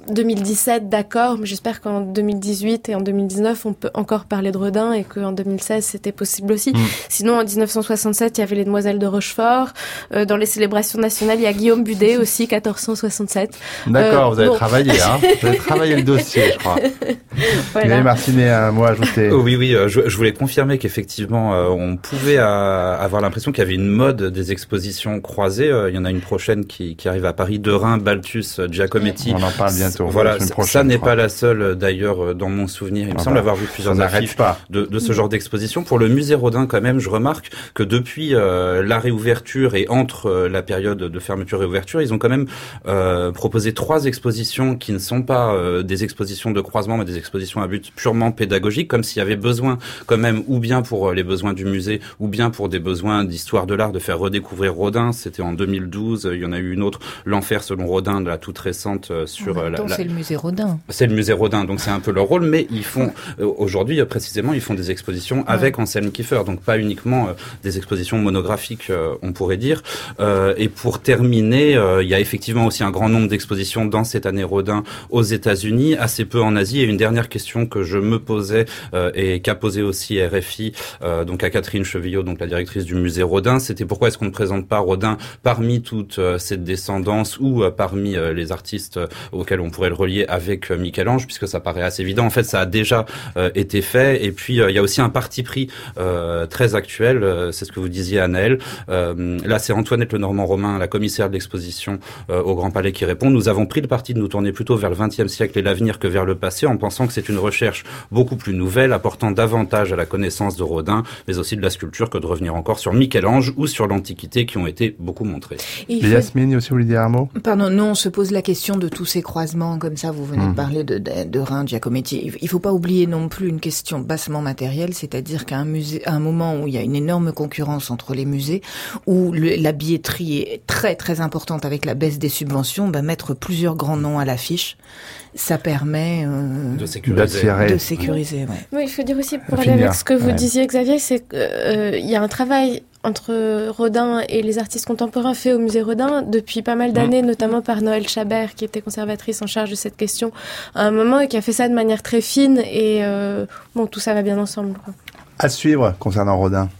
deux mille dix-sept, d'accord, mais j'espère qu'en deux mille dix-huit et en deux mille dix-neuf, on peut encore parler de Rodin et qu'en deux mille seize, c'était possible aussi. Mmh. Sinon, en dix-neuf cent soixante-sept, il y avait les Demoiselles de Rochefort. Euh, dans les célébrations nationales, il y a Guillaume Budet aussi, quatorze cent soixante-sept. D'accord, euh, vous avez bon. travaillé, hein. Vous avez travaillé le dossier, je crois. Voilà. Et Martinet, un mot à ajouter. Oh, oui, oui, euh, je, je voulais confirmer qu'effectivement, euh, on pouvait euh, avoir l'impression qu'il y avait une mode des expositions croisées. Euh, il y en a une prochaine qui, qui arrive à Paris, Derain, Balthus, Giacometti. On en parle bientôt. Voilà, prochaine, ça n'est pas la seule, d'ailleurs, dans mon souvenir. Il me ah semble bah, avoir vu plusieurs affiches pas. De, de ce genre d'exposition. Pour le musée Rodin, quand même, je remarque que depuis euh, la réouverture et entre euh, la période de fermeture et ouverture, ils ont quand même euh, proposé trois expositions qui ne sont pas euh, des expositions de croisement, mais des expositions à but purement pédagogique, comme s'il y avait besoin, quand même, ou bien pour les besoins du musée, ou bien pour des besoins d'histoire de l'art, de faire redécouvrir Rodin. C'était en deux mille douze. Il y en a eu une autre, L'Enfer selon Rodin, de la toute récente euh, sur en même temps, la, la... c'est le musée Rodin. C'est le musée Rodin, donc c'est un peu leur rôle, mais ils font euh, aujourd'hui précisément, ils font des expositions avec ouais. Anselme Kiefer, donc pas uniquement euh, des expositions monographiques, euh, on pourrait dire. Euh, et pour terminer, euh, il y a effectivement aussi un grand nombre d'expositions dans cette année Rodin aux États-Unis, assez peu en Asie. Et une dernière question que je me posais euh, et qu'a posé aussi R F I, euh, donc à Catherine Chevillot, donc la directrice du musée Rodin, c'était pourquoi est-ce qu'on ne présente pas Rodin parmi toute euh, cette descendance ou euh, parmi euh, les artistes euh, auxquels on pourrait le relier avec euh, Michel-Ange, puisque ça paraît assez évident. En fait, ça a déjà euh, été fait. Et puis, euh, il y a aussi un parti pris euh, très actuel. Euh, c'est ce que vous disiez, Anaëlle. Euh, là, c'est Antoinette Lenormand-Romain, la commissaire de l'exposition euh, au Grand Palais, qui répond. Nous avons pris le parti de nous tourner plutôt vers le vingtième siècle et l'avenir que vers le passé, en pensant que c'est une recherche beaucoup plus nouvelle, apportant davantage à la connaissance de Rodin, mais aussi de la sculpture, que de revenir encore sur Michel-Ange ou sur l'Antiquité, qui ont été beaucoup montrées. Et faut... Yasmine, aussi, vous voulez dire un mot ? Pardon, non, on se pose la question de tous ces croisements, comme ça, vous venez mmh. de parler de, de, de Rhin, Giacometti. Il faut pas oublier non plus une question bassement matérielle, c'est-à-dire qu'à un musée, à un moment où il y a une énorme concurrence entre les musées, où le, la billetterie est très très importante avec la baisse des subventions, bah, mettre plusieurs grands noms à l'affiche, ça permet euh, de sécuriser. De sécuriser, ouais. Oui, il faut dire aussi, pour aller avec ce que vous ouais. disiez, Xavier, c'est qu'il euh, y a un travail entre Rodin et les artistes contemporains fait au musée Rodin depuis pas mal d'années, mmh. notamment par Noël Chabert, qui était conservatrice en charge de cette question à un moment et qui a fait ça de manière très fine. Et euh, bon, tout ça va bien ensemble, quoi. À suivre concernant Rodin.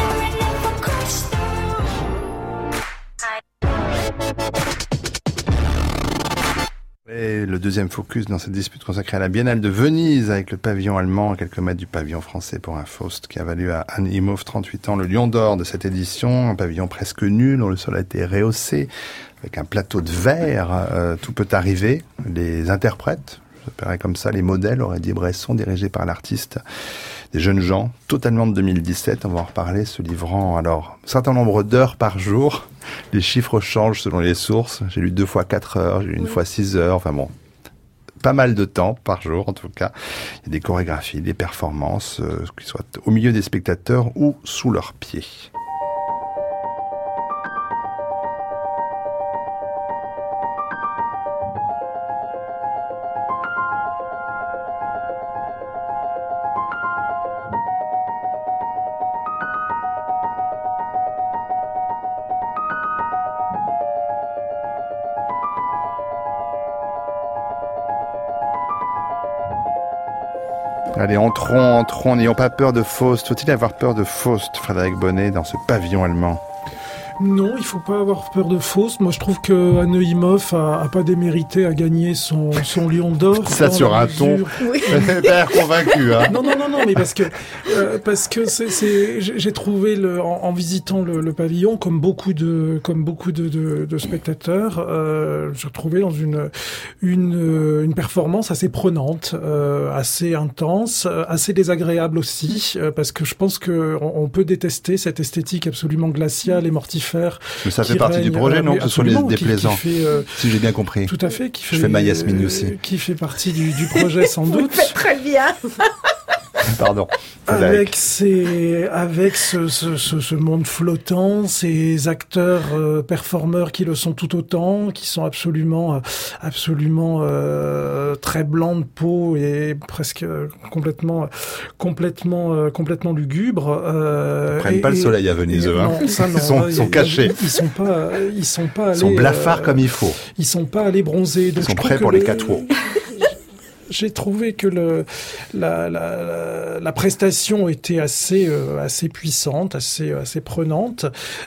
Et le deuxième focus dans cette dispute consacrée à la Biennale de Venise, avec le pavillon allemand à quelques mètres du pavillon français pour un Faust, qui a valu à Anne Imhoff, trente-huit ans, le lion d'or de cette édition. Un pavillon presque nu, dont le sol a été rehaussé, avec un plateau de verre. Euh, tout peut arriver. Les interprètes, ça paraît comme ça, les modèles, aurait dit Bresson, dirigés par l'artiste, des jeunes gens, totalement de deux mille dix-sept, on va en reparler, se livrant alors un certain nombre d'heures par jour. Les chiffres changent selon les sources. J'ai lu deux fois quatre heures, j'ai lu une oui. fois six heures, enfin bon, pas mal de temps par jour en tout cas. Il y a des chorégraphies, des performances, euh, qui soient au milieu des spectateurs ou sous leurs pieds. Allez, entrons, entrons, n'ayons pas peur de Faust. Faut-il avoir peur de Faust, Frédéric Bonnet, dans ce pavillon allemand ? Non, il faut pas avoir peur de Faust. Moi, je trouve que Anne Imhoff a, a pas démérité à gagner son, son lion d'or. Ça sur un ton. Oui. T'as l'air convaincu, hein. Non, non, non, non, mais parce que, euh, parce que c'est, c'est, j'ai trouvé le, en, en visitant le, le pavillon, comme beaucoup de, comme beaucoup de, de, de spectateurs, euh, j'ai trouvé dans une, une, une performance assez prenante, euh, assez intense, assez désagréable aussi, euh, parce que je pense que on, on peut détester cette esthétique absolument glaciale et mortifère. Mais ça fait partie règne, du projet, non, que ce soit les déplaisants, qui, qui fait, euh, si j'ai bien compris. Tout à fait. Qui fait, Je fais ma Yasmine aussi. Qui fait partie du, du projet, sans doute. Vous faites très bien. Pardon. Avec ces, avec ce, ce, ce, ce monde flottant, ces acteurs euh, performeurs qui le sont tout autant, qui sont absolument, euh, absolument euh, très blancs de peau et presque euh, complètement, complètement, euh, complètement lugubres. Euh, Ils prennent et, pas le soleil à Venise, eux. Hein. Non, ça, non, ils sont, ils sont cachés. Ils sont pas, ils sont pas allés. Ils sont blafards euh, comme il faut. Ils sont pas allés bronzer. Donc ils sont je prêts trouve pour que les le- catwalks. J'ai trouvé que le, la, la, la, la prestation était assez, euh, assez puissante, assez, assez prenante.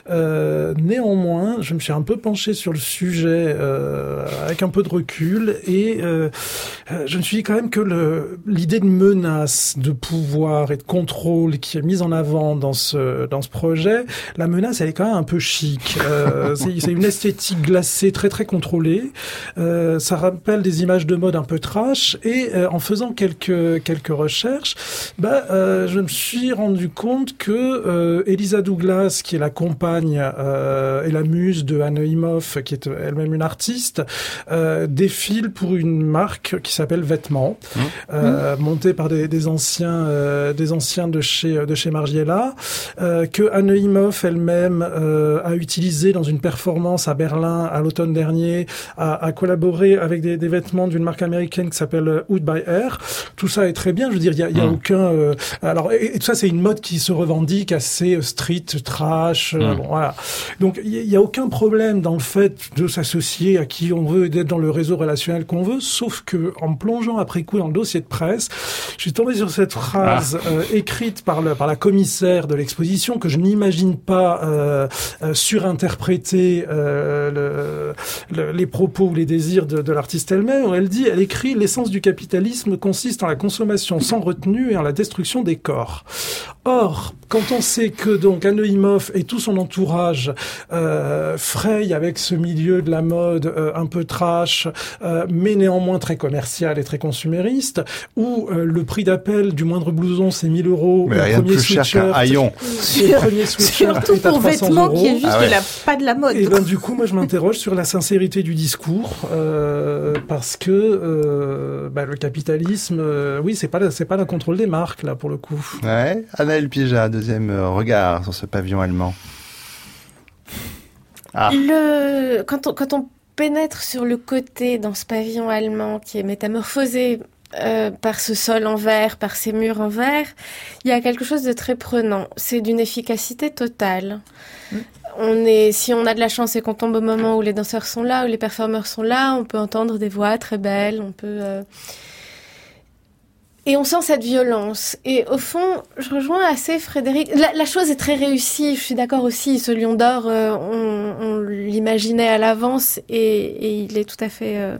Euh, néanmoins, je me suis un peu penché sur le sujet euh, avec un peu de recul et euh, je me suis dit quand même que le, l'idée de menace, de pouvoir et de contrôle qui est mise en avant dans ce, dans ce projet, la menace, elle est quand même un peu chic. Euh, c'est, c'est une esthétique glacée très très contrôlée. Euh, ça rappelle des images de mode un peu trash et Et euh, en faisant quelques quelques recherches, bah, euh, je me suis rendu compte que euh, Eliza Douglas, qui est la compagne euh, et la muse de Anne Imhoff, qui est elle-même une artiste, euh, défile pour une marque qui s'appelle Vêtements, mmh. euh, mmh. montée par des, des anciens euh, des anciens de chez de chez Margiela, euh, que Anne Imhoff elle-même euh, a utilisé dans une performance à Berlin à l'automne dernier, a, a collaboré avec des, des vêtements d'une marque américaine qui s'appelle Hood by Air. Tout ça est très bien. Je veux dire, il y a, y a mmh. aucun. Euh, alors, et, et tout ça, c'est une mode qui se revendique assez street, trash. Mmh. Euh, bon, voilà. Donc, il y, y a aucun problème dans le fait de s'associer à qui on veut et d'être dans le réseau relationnel qu'on veut. Sauf que, en me plongeant après coup dans le dossier de presse, je suis tombé sur cette phrase ah. euh, écrite par le par la commissaire de l'exposition que je n'imagine pas euh, euh, surinterpréter euh, le, le, les propos ou les désirs de, de l'artiste elle-même. Elle dit, elle écrit, l'essence du capitalisme consiste en la consommation sans retenue et en la destruction des corps. Or, quand on sait que donc Anne Imhoff et tout son entourage euh, frayent avec ce milieu de la mode euh, un peu trash, euh, mais néanmoins très commercial et très consumériste, où euh, le prix d'appel du moindre blouson c'est mille euros, mais le rien de plus cher qu'un haillon. Le premier sweatshirt surtout est à pour trois cents vêtements euros. qui est juste ah ouais. la, pas de la mode. Et ben du coup, moi je m'interroge sur la sincérité du discours euh, parce que euh, bah, le capitalisme, euh, oui, c'est pas c'est pas le contrôle des marques là pour le coup. Ouais, Anaëlle Pija, deuxième regard sur ce pavillon allemand. Ah. Le quand on quand on pénètre sur le côté dans ce pavillon allemand qui est métamorphosé euh, par ce sol en verre, par ces murs en verre, il y a quelque chose de très prenant. C'est d'une efficacité totale. Mmh. On est, si on a de la chance et qu'on tombe au moment où les danseurs sont là, où les performeurs sont là, on peut entendre des voix très belles, on peut... Euh... Et on sent cette violence. Et au fond, je rejoins assez Frédéric. La, la chose est très réussie, je suis d'accord aussi. Ce Lion d'Or, euh, on, on l'imaginait à l'avance et, et il est tout à fait euh,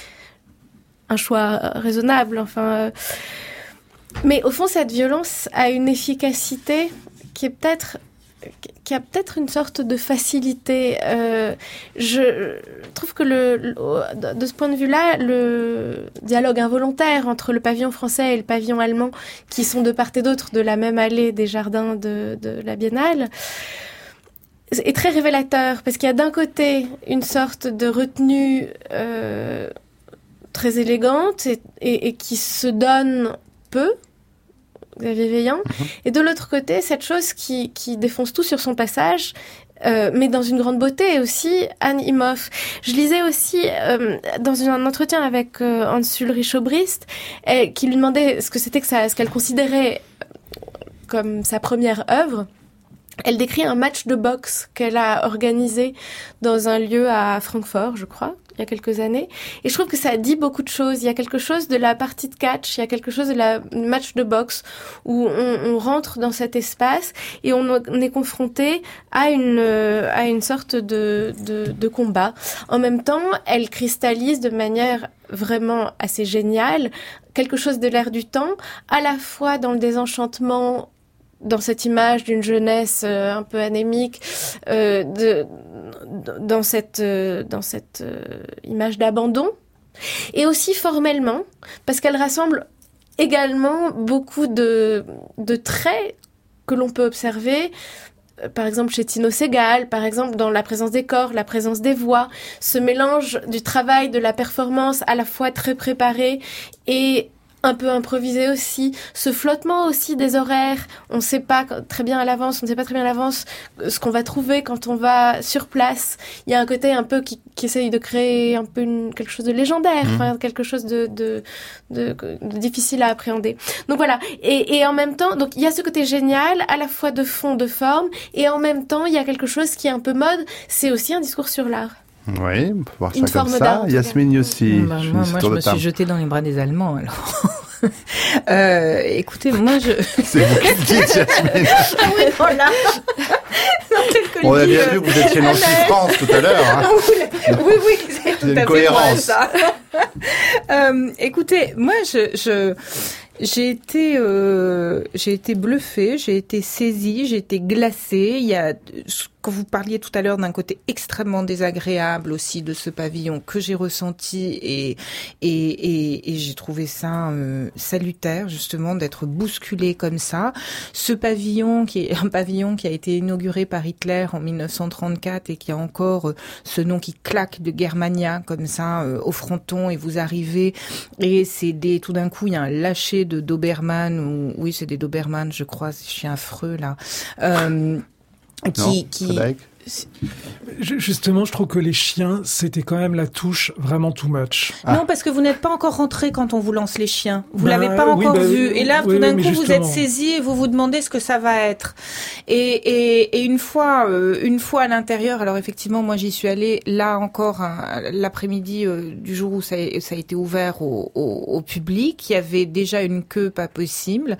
un choix raisonnable. Enfin, euh... Mais au fond, cette violence a une efficacité qui est peut-être... qui a peut-être une sorte de facilité. Euh, je trouve que le, le, de ce point de vue-là, le dialogue involontaire entre le pavillon français et le pavillon allemand, qui sont de part et d'autre de la même allée des jardins de, de la Biennale, est très révélateur, parce qu'il y a d'un côté une sorte de retenue euh, très élégante et, et, et qui se donne peu, Xavier Veillant, mmh. et de l'autre côté, cette chose qui, qui défonce tout sur son passage, euh, mais dans une grande beauté aussi, Anne Imhoff. Je lisais aussi euh, dans un entretien avec euh, Hans Ulrich Obrist, euh, qui lui demandait ce que c'était que ça, ce qu'elle considérait comme sa première œuvre. Elle décrit un match de boxe qu'elle a organisé dans un lieu à Francfort, je crois, il y a quelques années. Et je trouve que ça dit beaucoup de choses. Il y a quelque chose de la partie de catch, il y a quelque chose de la match de boxe où on, on rentre dans cet espace et on, on est confronté à une, à une sorte de, de, de combat. En même temps, elle cristallise de manière vraiment assez géniale quelque chose de l'air du temps, à la fois dans le désenchantement, dans cette image d'une jeunesse euh, un peu anémique, euh, de, dans cette, euh, dans cette euh, image d'abandon, et aussi formellement, parce qu'elle rassemble également beaucoup de, de traits que l'on peut observer, euh, par exemple chez Tino Sehgal, par exemple dans la présence des corps, la présence des voix, ce mélange du travail, de la performance à la fois très préparée et un peu improvisé aussi, ce flottement aussi des horaires, on ne sait pas très bien à l'avance, on ne sait pas très bien à l'avance ce qu'on va trouver quand on va sur place. Il y a un côté un peu qui, qui essaye de créer un peu une, quelque chose de légendaire, mmh. enfin quelque chose de, de, de, de difficile à appréhender. Donc voilà, et, et en même temps, donc il y a ce côté génial, à la fois de fond, de forme, et en même temps, il y a quelque chose qui est un peu mode, c'est aussi un discours sur l'art. Oui, on peut voir Une ça comme forme ça. d'art, en tout Yasmine aussi. Bah, moi, moi je me suis jetée dans les bras des Allemands, alors. euh, écoutez, moi, je... C'est vous qui le dites, Yasmine. Ah oui, voilà. On a bien vu que vous étiez Nancy-France tout à l'heure. Hein. Oui, oui, c'est tout une à fait cohérence. vrai, ça. euh, écoutez, moi, je... je... J'ai été, euh, j'ai été bluffée, j'ai été saisie, j'ai été glacée. Il y a, quand vous parliez tout à l'heure d'un côté extrêmement désagréable aussi de ce pavillon que j'ai ressenti et et et, et j'ai trouvé ça euh, salutaire justement d'être bousculé comme ça. Ce pavillon qui est un pavillon qui a été inauguré par Hitler en mille neuf cent trente-quatre et qui a encore euh, ce nom qui claque de Germania comme ça euh, au fronton et vous arrivez et c'est des tout d'un coup il y a un lâcher de Doberman ou oui c'est des Doberman je crois, je suis affreux là euh, qui non, qui Frédéric. Justement, je trouve que les chiens, c'était quand même la touche vraiment too much. Ah. Non, parce que vous n'êtes pas encore rentré quand on vous lance les chiens. Vous bah, l'avez pas oui, encore bah, vu. Et là, oui, tout d'un oui, coup, justement. vous êtes saisi et vous vous demandez ce que ça va être. Et, et, et une fois, euh, une fois à l'intérieur, alors effectivement, moi j'y suis allée là encore hein, l'après-midi euh, du jour où ça a, ça a été ouvert au, au, au public. Il y avait déjà une queue pas possible.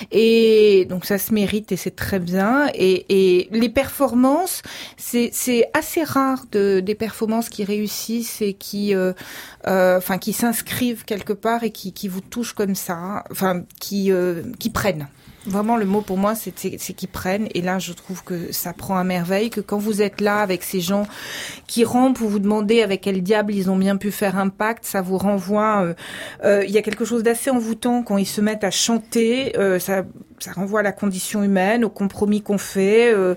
Et donc ça se mérite et c'est très bien. Et, et les performances, c'est, c'est assez rare de des performances qui réussissent et qui euh, euh, enfin qui s'inscrivent quelque part et qui qui vous touchent comme ça, enfin qui euh, qui prennent. Vraiment, le mot pour moi, c'est, c'est, c'est qu'ils prennent. Et là, je trouve que ça prend à merveille, que quand vous êtes là avec ces gens qui rampent, vous vous demandez avec quel diable ils ont bien pu faire un pacte, ça vous renvoie... Il euh, euh, y a quelque chose d'assez envoûtant quand ils se mettent à chanter. Euh, ça, ça renvoie à la condition humaine, au compromis qu'on fait... Euh,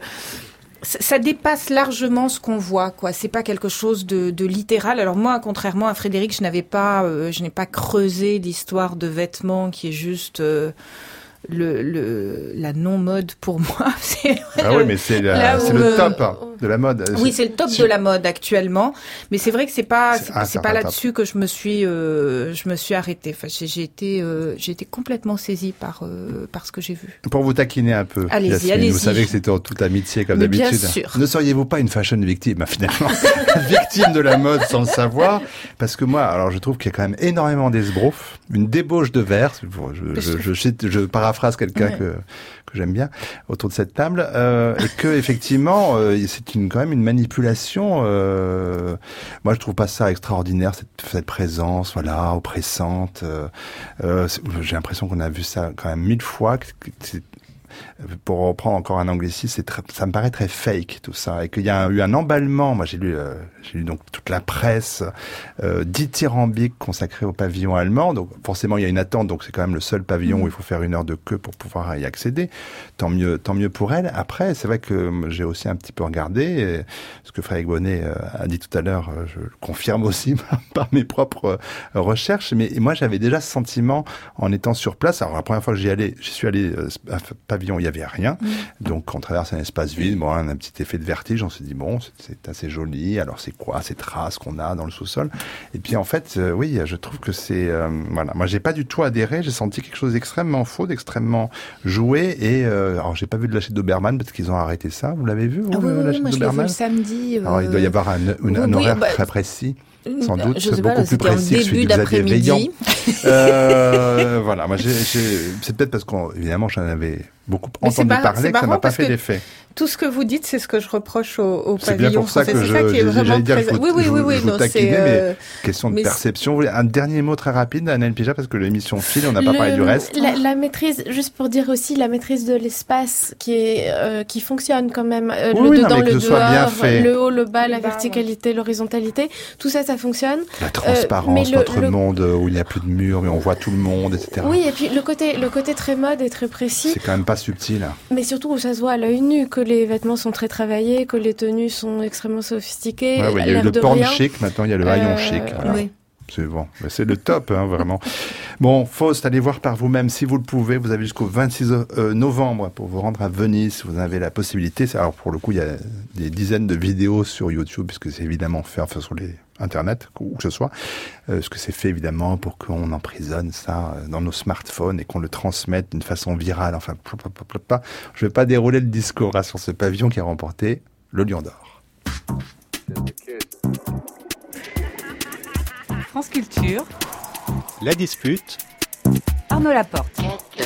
ça dépasse largement ce qu'on voit, quoi. C'est pas quelque chose de, de littéral. Alors moi, contrairement à Frédéric, je n'avais pas, euh, je n'ai pas creusé l'histoire de vêtements qui est juste euh, le, le, la non-mode pour moi. C'est ah le, oui, mais c'est, la, c'est le top hein, de la mode. Oui, c'est le top c'est... de la mode actuellement. Mais c'est vrai que c'est pas, c'est, c'est, c'est pas là-dessus top. que je me suis, euh, je me suis arrêtée. Enfin, j'ai, j'ai été, euh, j'ai été complètement saisie par, euh, par ce que j'ai vu. Pour vous taquiner un peu, allez-y, Yasmine, allez-y. Vous savez que c'était en toute amitié comme mais d'habitude. Bien sûr. Ne seriez-vous pas une fashion victime, bah, finalement, victime de la mode sans le savoir? Parce que moi, alors je trouve qu'il y a quand même énormément d'esbroufs, une débauche de vers. Je, je, je, je, je paraphrase quelqu'un ouais. que que j'aime bien autour de cette table, euh, et que effectivement, euh, c'est une quand même une manipulation. Euh, moi, je trouve pas ça extraordinaire cette, cette présence, voilà, oppressante. Euh, euh, j'ai l'impression qu'on a vu ça quand même mille fois. Que, que c'est, pour reprendre encore un anglicisme, c'est très, ça me paraît très fake tout ça, et qu'il y a eu un emballement. Moi, j'ai lu, euh, j'ai lu donc toute la presse euh, dithyrambique consacrée au pavillon allemand. Donc forcément, il y a une attente. Donc c'est quand même le seul pavillon mmh. où il faut faire une heure de queue pour pouvoir y accéder. Tant mieux, tant mieux pour elle. Après, c'est vrai que j'ai aussi un petit peu regardé et ce que Frédéric Bonnet euh, a dit tout à l'heure. Euh, je le confirme aussi par mes propres euh, recherches. Mais moi, j'avais déjà ce sentiment en étant sur place. Alors la première fois que j'y allais, j'y suis allé euh, à pavillon. Il n'y avait rien. Mmh. Donc, on traverse un espace vide. Bon, on a un petit effet de vertige. On se dit, bon, c'est, c'est assez joli. Alors, c'est quoi ces traces qu'on a dans le sous-sol? Et puis, en fait, euh, oui, je trouve que c'est... Euh, voilà. Moi, j'ai pas du tout adhéré. J'ai senti quelque chose d'extrêmement faux, d'extrêmement joué. Et euh, alors, j'ai pas vu de lâcher de Doberman parce qu'ils ont arrêté ça. Vous l'avez vu, vous, ah, oui, le oui, lâcher moi, de je l'ai vu Doberman le samedi. Euh... Alors, il doit y avoir un, une, oui, un horaire oui, bah... très précis. Sans doute, je sais beaucoup pas, plus précis que celui de Xavier Veillant. euh, voilà, moi, j'ai, j'ai, c'est peut-être parce qu'évidemment, j'en avais beaucoup Mais entendu bar- parler que ça m'a pas fait d'effet. Tout ce que vous dites, c'est ce que je reproche au, au c'est pavillon bien pour ça français. que c'est je, ça qui est vraiment dire, très... je vous, oui, oui, je, oui, oui, je vous non, taquinais, c'est, euh... mais question de mais perception. Un dernier mot très rapide, Anaëlle Pija, parce que l'émission file, on n'a pas le, parlé du reste. La, la maîtrise, juste pour dire aussi, la maîtrise de l'espace qui est euh, qui fonctionne quand même. Euh, oui, le oui, dedans, non, le que ce soit bien dehors, fait. le haut, le bas, la le bas, verticalité, ouais. l'horizontalité, tout ça, ça fonctionne. La transparence, euh, notre le, monde où il n'y a plus de murs, mais on voit tout le monde, et cetera. Oui, et puis le côté, le côté très mode et très précis. C'est quand même pas subtil. Hein. Mais surtout où ça se voit à l'œil nu, que les vêtements sont très travaillés, que les tenues sont extrêmement sophistiquées. Ouais, ouais, il y a eu le porn chic, maintenant il y a le euh, haillon chic. Voilà. Oui. C'est bon, c'est le top, hein, vraiment. Bon, Faust, allez voir par vous-même si vous le pouvez. Vous avez jusqu'au vingt-six novembre pour vous rendre à Venise, si vous en avez la possibilité. Alors pour le coup, il y a des dizaines de vidéos sur YouTube, puisque c'est évidemment fait, enfin sur les Internet, où que ce soit, euh, ce que c'est fait évidemment pour qu'on emprisonne ça dans nos smartphones et qu'on le transmette d'une façon virale. Enfin, plop, plop, plop, plop. Je ne vais pas dérouler le discours là, sur ce pavillon qui a remporté le Lion d'Or. France Culture. La dispute. Arnaud Laporte.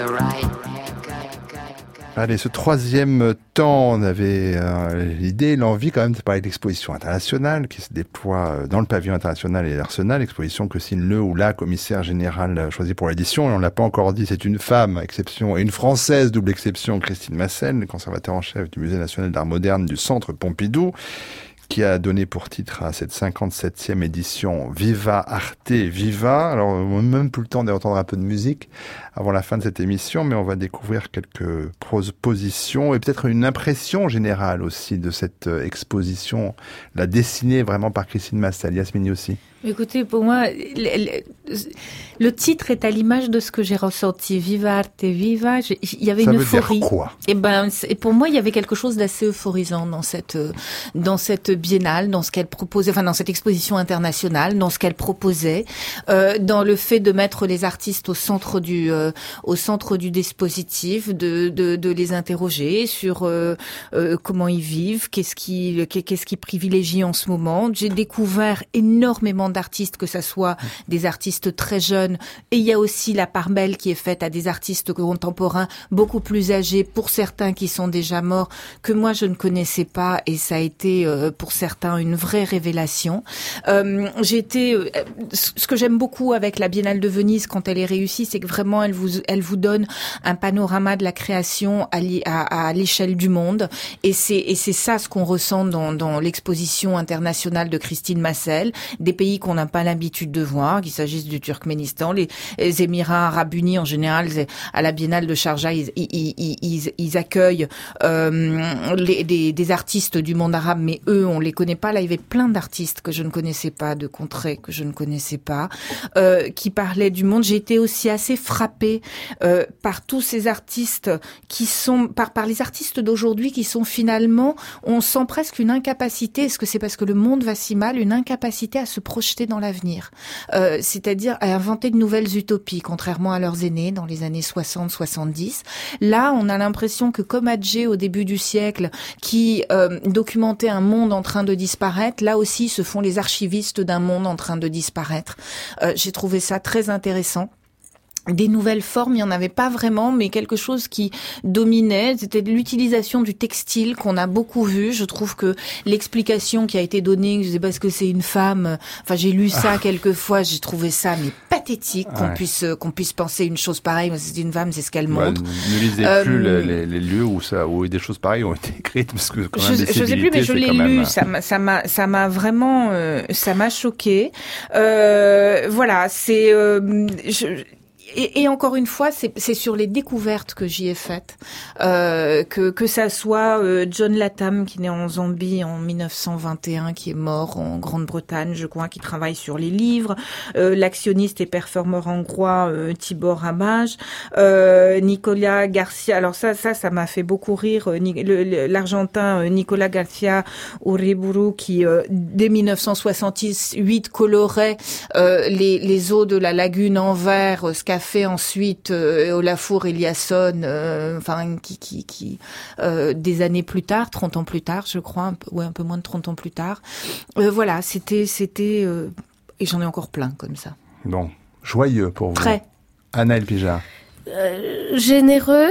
Allez, ce troisième temps, on avait euh, l'idée, l'envie quand même de parler de l'exposition internationale qui se déploie dans le pavillon international et l'Arsenal, exposition que signe le ou la commissaire générale choisie pour l'édition. Et on l'a pas encore dit, c'est une femme, exception, et une française, double exception, Christine Massel, conservateur en chef du Musée national d'art moderne du Centre Pompidou, qui a donné pour titre à cette cinquante-septième édition Viva Arte Viva. Alors, on n'a même plus le temps d'entendre un peu de musique avant la fin de cette émission, mais on va découvrir quelques propositions et peut-être une impression générale aussi de cette exposition, la dessinée vraiment par Christine Massel. Yasmine aussi. Écoutez, pour moi, le, le, le titre est à l'image de ce que j'ai ressenti. Viva Arte Viva, il y avait Ça une veut euphorie. Dire quoi Et ben, et pour moi, il y avait quelque chose d'assez euphorisant dans cette dans cette biennale, dans ce qu'elle proposait, enfin dans cette exposition internationale, dans ce qu'elle proposait, euh, dans le fait de mettre les artistes au centre du euh, au centre du dispositif, de de, de les interroger sur euh, euh, comment ils vivent, qu'est-ce qui qu'est-ce qui privilégie en ce moment. J'ai découvert énormément d'artistes, que ça soit des artistes très jeunes, et il y a aussi la part belle qui est faite à des artistes contemporains beaucoup plus âgés, pour certains qui sont déjà morts, que moi je ne connaissais pas, et ça a été euh, pour certains une vraie révélation. Euh, j'ai été, euh, ce que j'aime beaucoup avec la Biennale de Venise quand elle est réussie, c'est que vraiment elle vous elle vous donne un panorama de la création à, à, à l'échelle du monde, et c'est et c'est ça ce qu'on ressent dans dans l'exposition internationale de Christine Massel, des pays qu'on n'a pas l'habitude de voir, qu'il s'agisse du Turkménistan, les, les Émirats Arabes Unis en général, à la Biennale de Sharjah, ils, ils, ils, ils accueillent euh, les, des, des artistes du monde arabe, mais eux, on les connaît pas. Là, il y avait plein d'artistes que je ne connaissais pas, de contrées que je ne connaissais pas, euh, qui parlaient du monde. J'ai été aussi assez frappée euh, par tous ces artistes qui sont, par, par les artistes d'aujourd'hui qui sont finalement, on sent presque une incapacité, est-ce que c'est parce que le monde va si mal, une incapacité à se projeter dans l'avenir, euh, c'est-à-dire à inventer de nouvelles utopies, contrairement à leurs aînés dans les années soixante soixante-dix. Là, on a l'impression que comme Adjé au début du siècle, qui euh, documentait un monde en train de disparaître, là aussi se font les archivistes d'un monde en train de disparaître. Euh, j'ai trouvé ça très intéressant. Des nouvelles formes, il n'y en avait pas vraiment, mais quelque chose qui dominait, c'était l'utilisation du textile qu'on a beaucoup vu. Je trouve que l'explication qui a été donnée, je sais pas ce que c'est une femme, enfin j'ai lu ça ah. quelques fois, j'ai trouvé ça mais pathétique qu'on ouais. puisse qu'on puisse penser une chose pareille. C'est une femme, c'est ce qu'elle montre. Bah, ne lisez euh, plus les, les, les lieux où ça où des choses pareilles ont été écrites, parce que quand même, je, je sais plus, mais je l'ai lu. Même... Ça m'a ça m'a ça m'a vraiment euh, ça m'a choqué. Euh, voilà, c'est euh, je, Et, et encore une fois, c'est, c'est sur les découvertes que j'y ai faites, euh, que que ça soit euh, John Latham qui est né en Zambie en mille neuf cent vingt et un, qui est mort en Grande-Bretagne, je crois, qui travaille sur les livres, euh, l'actionniste et performeur hongrois euh, Tibor Hamás, euh, Nicolas Garcia. Alors ça, ça, ça m'a fait beaucoup rire. Euh, le, le, L'Argentin euh, Nicolas Garcia Uriburu qui euh, dès mille neuf cent soixante-huit colorait euh, les les eaux de la lagune en vert, euh, ce qu'a fait ensuite euh, Olafur Eliasson, euh, enfin qui qui qui euh, des années plus tard, trente ans plus tard, je crois, un peu, ouais, un peu moins de trente ans plus tard. Euh, voilà, c'était c'était euh, et j'en ai encore plein comme ça. Bon, joyeux pour vous. Très. Anaëlle Pijard. Euh, généreux.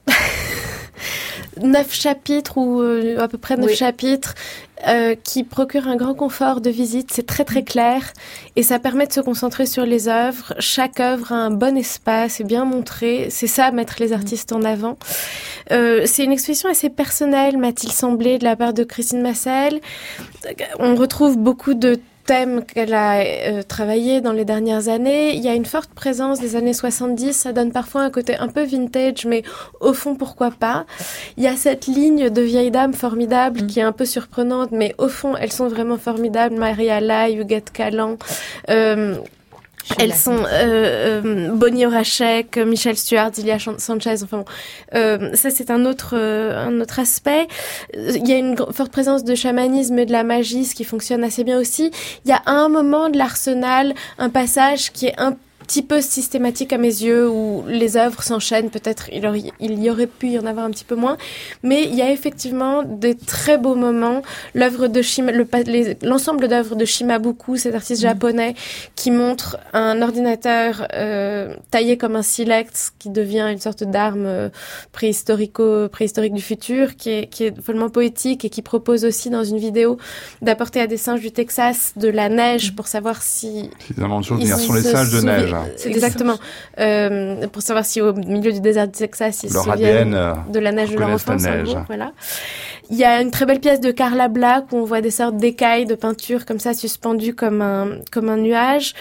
Neuf chapitres ou euh, à peu près neuf oui. chapitres euh, qui procurent un grand confort de visite. C'est très très clair et ça permet de se concentrer sur les œuvres. Chaque œuvre a un bon espace, est bien montré. C'est ça, mettre les artistes en avant. Euh, c'est une exposition assez personnelle, m'a-t-il semblé, de la part de Christine Massel. On retrouve beaucoup de thème qu'elle a euh, travaillé dans les dernières années. Il y a une forte présence des années soixante-dix, ça donne parfois un côté un peu vintage, mais au fond, pourquoi pas. Il y a cette ligne de vieilles dames formidables mmh. qui est un peu surprenante, mais au fond, elles sont vraiment formidables. Maria Lai, Huguette Callan, euh, Elles sont euh, euh, Bonnie Horacek, Michelle Stuart, Ilia Sanchez. Enfin bon, euh, ça c'est un autre euh, un autre aspect. Il y a une forte présence de chamanisme et de la magie, ce qui fonctionne assez bien aussi. Il y a à un moment de l'Arsenal un passage qui est un petit peu systématique à mes yeux, où les œuvres s'enchaînent. Peut-être il, aurait, il y aurait pu y en avoir un petit peu moins, mais il y a effectivement des très beaux moments. L'œuvre de Shima, le, les, l'ensemble d'œuvres de Shimabuku, cet artiste japonais qui montre un ordinateur euh, taillé comme un silex, qui devient une sorte d'arme euh, préhistorico préhistorique du futur, qui est, qui est follement poétique et qui propose aussi dans une vidéo d'apporter à des singes du Texas de la neige pour savoir si finalement ils sont les singes de neige. C'est exactement. Euh, pour savoir si au milieu du désert du Texas, ils leur se souviennent A D N, de la neige de leur enfance. La en gros, voilà. Il y a une très belle pièce de Carla Black où on voit des sortes d'écailles de peinture comme ça suspendues comme un, comme un nuage.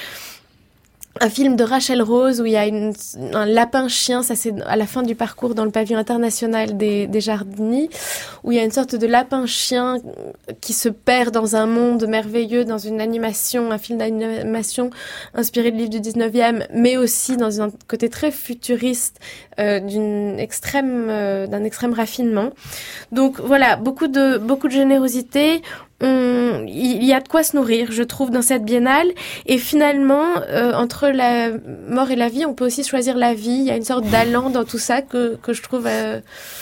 Un film de Rachel Rose où il y a une, un lapin-chien, ça c'est à la fin du parcours dans le pavillon international des, des Jardinies, où il y a une sorte de lapin-chien qui se perd dans un monde merveilleux, dans une animation, un film d'animation inspiré de livres du dix-neuvième, mais aussi dans un côté très futuriste, euh, d'une extrême, euh, d'un extrême raffinement. Donc voilà, beaucoup de, beaucoup de générosité. On, il y a de quoi se nourrir, je trouve, dans cette biennale. Et finalement, euh, entre la mort et la vie, on peut aussi choisir la vie. Il y a une sorte d'allant dans tout ça que, que je trouve... Euh,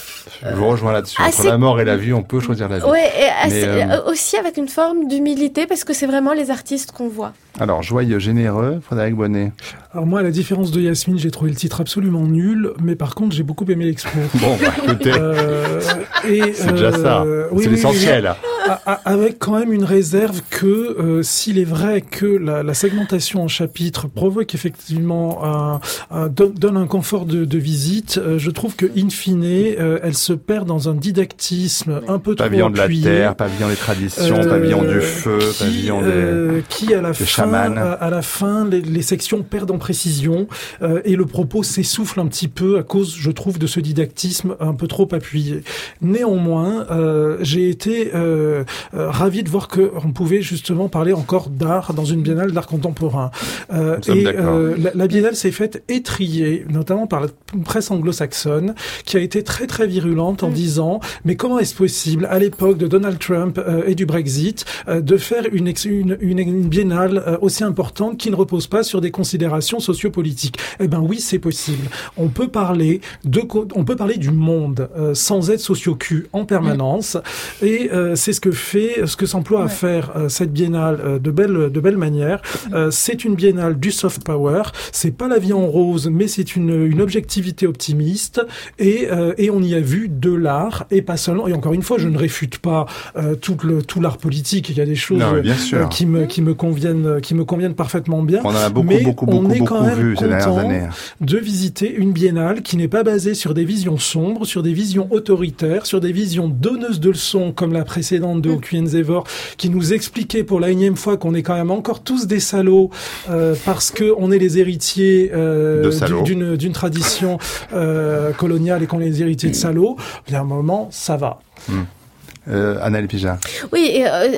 je vous rejoins là-dessus. Entre assez... la mort et la vie, on peut choisir la vie. Ouais, et assez, Mais, euh... aussi avec une forme d'humilité, parce que c'est vraiment les artistes qu'on voit. Alors, joyeux, généreux, Frédéric Bonnet. Alors moi, à la différence de Yasmine, j'ai trouvé le titre absolument nul, mais par contre, j'ai beaucoup aimé l'expo. Bon, bah, écoutez, euh, et, c'est euh, déjà ça, oui, c'est oui, l'essentiel. Oui, avec quand même une réserve que, euh, s'il est vrai que la, la segmentation en chapitres provoque effectivement un, un donne un confort de, de visite, euh, je trouve que in fine, euh, elle se perd dans un didactisme un peu pavillon trop appuyé. Pavillon de la terre, pavillon des traditions, euh, pavillon du feu, qui, pavillon des, euh, qui à la fin, chamans. À, à la fin, les, les sections perdent en précision euh, et le propos s'essouffle un petit peu à cause, je trouve, de ce didactisme un peu trop appuyé. Néanmoins, euh, j'ai été euh, euh, ravi de voir qu'on pouvait justement parler encore d'art dans une biennale d'art contemporain. Euh, et euh, la, la biennale s'est faite étrier, notamment par la presse anglo-saxonne, qui a été très très virulente en mmh. disant mais comment est-ce possible à l'époque de Donald Trump euh, et du Brexit euh, de faire une, ex- une, une, une biennale euh, aussi importante qui ne repose pas sur des considérations sociopolitiques. Eh ben oui, c'est possible. On peut parler de, on peut parler du monde euh, sans être socio-cul en permanence, mmh. et euh, c'est ce que fait, ce que s'emploie ouais. à faire euh, cette biennale euh, de belle, de belle manière. Euh, c'est une biennale du soft power. C'est pas la vie en rose, mais c'est une, une objectivité optimiste, et, euh, et on y a vu de l'art et pas seulement. Et encore une fois, je ne réfute pas euh, tout le tout l'art politique. Il y a des choses non, euh, qui me qui me conviennent, qui me conviennent parfaitement bien. On en a beaucoup, mais beaucoup, on beaucoup, est quand beaucoup même vu ces dernières années. De visiter une biennale qui n'est pas basée sur des visions sombres, sur des visions autoritaires, sur des visions donneuses de leçons comme la précédente de Hokuyen-Zevor, qui nous expliquait pour la énième fois qu'on est quand même encore tous des salauds euh, parce que on est les héritiers euh, d'une d'une tradition euh, coloniale et qu'on est les héritiers de salauds. Il y a un moment, ça va. Mmh. Euh, Anaëlle Pijard. Oui, il euh,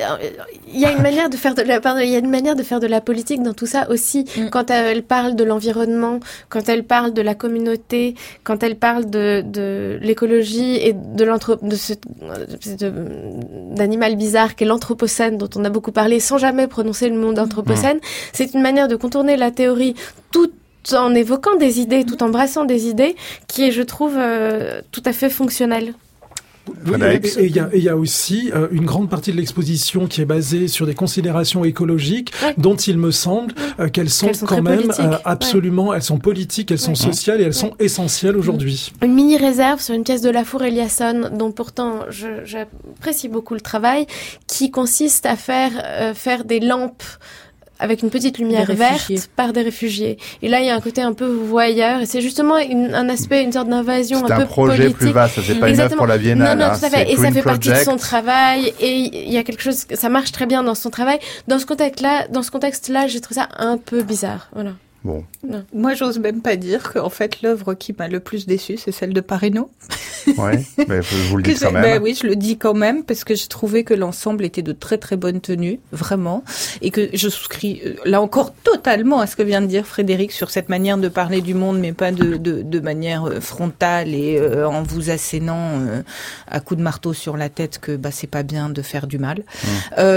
y a une manière de faire de la, pardon, il y a une manière de faire de la politique dans tout ça aussi. Mm. Quand elle parle de l'environnement, quand elle parle de la communauté, quand elle parle de, de l'écologie et de l'anthro, de ce, de, d'animal bizarre qu'est l'anthropocène dont on a beaucoup parlé, sans jamais prononcer le mot d'anthropocène, mm. c'est une manière de contourner la théorie tout en évoquant des idées, tout en brassant des idées, qui est, je trouve, euh, tout à fait fonctionnelle. Oui, et il y, y a aussi euh, une grande partie de l'exposition qui est basée sur des considérations écologiques, ouais. dont il me semble euh, qu'elles sont, sont quand même euh, absolument, ouais. elles sont politiques, elles sont ouais. sociales et elles ouais. sont essentielles aujourd'hui. Une mini réserve sur une pièce de Lafour Eliasson, dont pourtant je, j'apprécie beaucoup le travail, qui consiste à faire euh, faire des lampes avec une petite lumière verte par des réfugiés. Et là, il y a un côté un peu voyeur. Et c'est justement une, un aspect, une sorte d'invasion un, un peu politique. C'est un projet plus vaste. C'est pas une œuvre pour la Biennale. Non, non, hein, tout à fait. Et ça fait project. partie de son travail. Et il y a quelque chose, ça marche très bien dans son travail. Dans ce contexte-là, dans ce contexte-là, j'ai trouvé ça un peu bizarre. Voilà. Bon. Non. Moi, j'ose même pas dire qu'en fait, l'œuvre qui m'a le plus déçue, c'est celle de Parreno. Ouais, mais vous le dites quand même. Ben oui, je le dis quand même parce que j'ai trouvé que l'ensemble était de très très bonne tenue, vraiment, et que je souscris là encore totalement à ce que vient de dire Frédéric sur cette manière de parler du monde, mais pas de de, de manière frontale et euh, en vous assénant euh, à coups de marteau sur la tête que bah c'est pas bien de faire du mal. Mmh.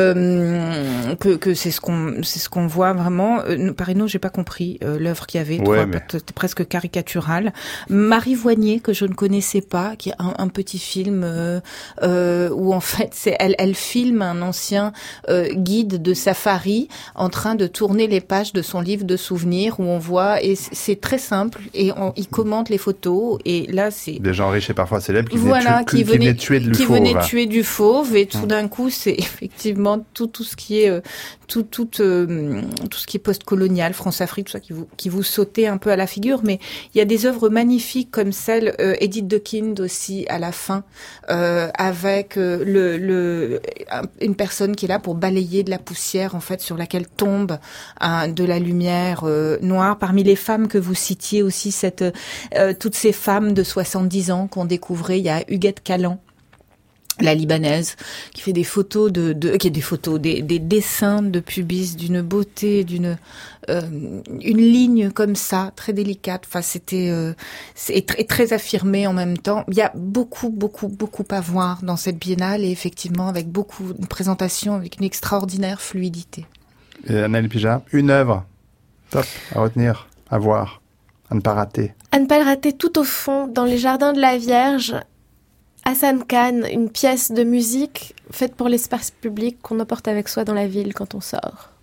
Euh, que que c'est ce qu'on c'est ce qu'on voit vraiment. Euh, Parreno, j'ai pas compris euh, l'œuvre qu'il y avait, ouais, trois, mais... presque caricaturale. Marie Voignet que je ne connaissais pas, qui est un, un petit film euh, euh, où en fait c'est elle, elle filme un ancien euh, guide de safari en train de tourner les pages de son livre de souvenirs où on voit et c'est très simple et on, il commente les photos et là c'est des gens riches et parfois célèbres qui voilà, venaient, tu, qui venaient, venaient tuer du qui fauve. venaient tuer du fauve et tout d'un coup c'est effectivement tout tout ce qui est euh, tout tout euh, tout ce qui est post-colonial, France-Afrique, tout ça qui vous qui vous sautait un peu à la figure, mais il y a des œuvres magnifiques comme celle euh, Edith de Kind aussi à la fin euh, avec euh, le le une personne qui est là pour balayer de la poussière en fait sur laquelle tombe hein, de la lumière euh, noire. Parmi les femmes que vous citiez aussi cette euh, toutes ces femmes de soixante-dix ans qu'on découvrait, il y a Huguette Callan, la libanaise, qui fait des photos de, de qui a des photos, des, des dessins de pubis d'une beauté, d'une euh, une ligne comme ça, très délicate. Enfin, c'était euh, c'est très, très affirmé en même temps. Il y a beaucoup, beaucoup, beaucoup à voir dans cette biennale et effectivement avec beaucoup de présentations, avec une extraordinaire fluidité. Et Anaëlle Pijat, une œuvre top à retenir, à voir, à ne pas rater. À ne pas le rater tout au fond, dans les jardins de la Vierge. Hassan Khan, une pièce de musique faite pour l'espace public qu'on emporte avec soi dans la ville quand on sort.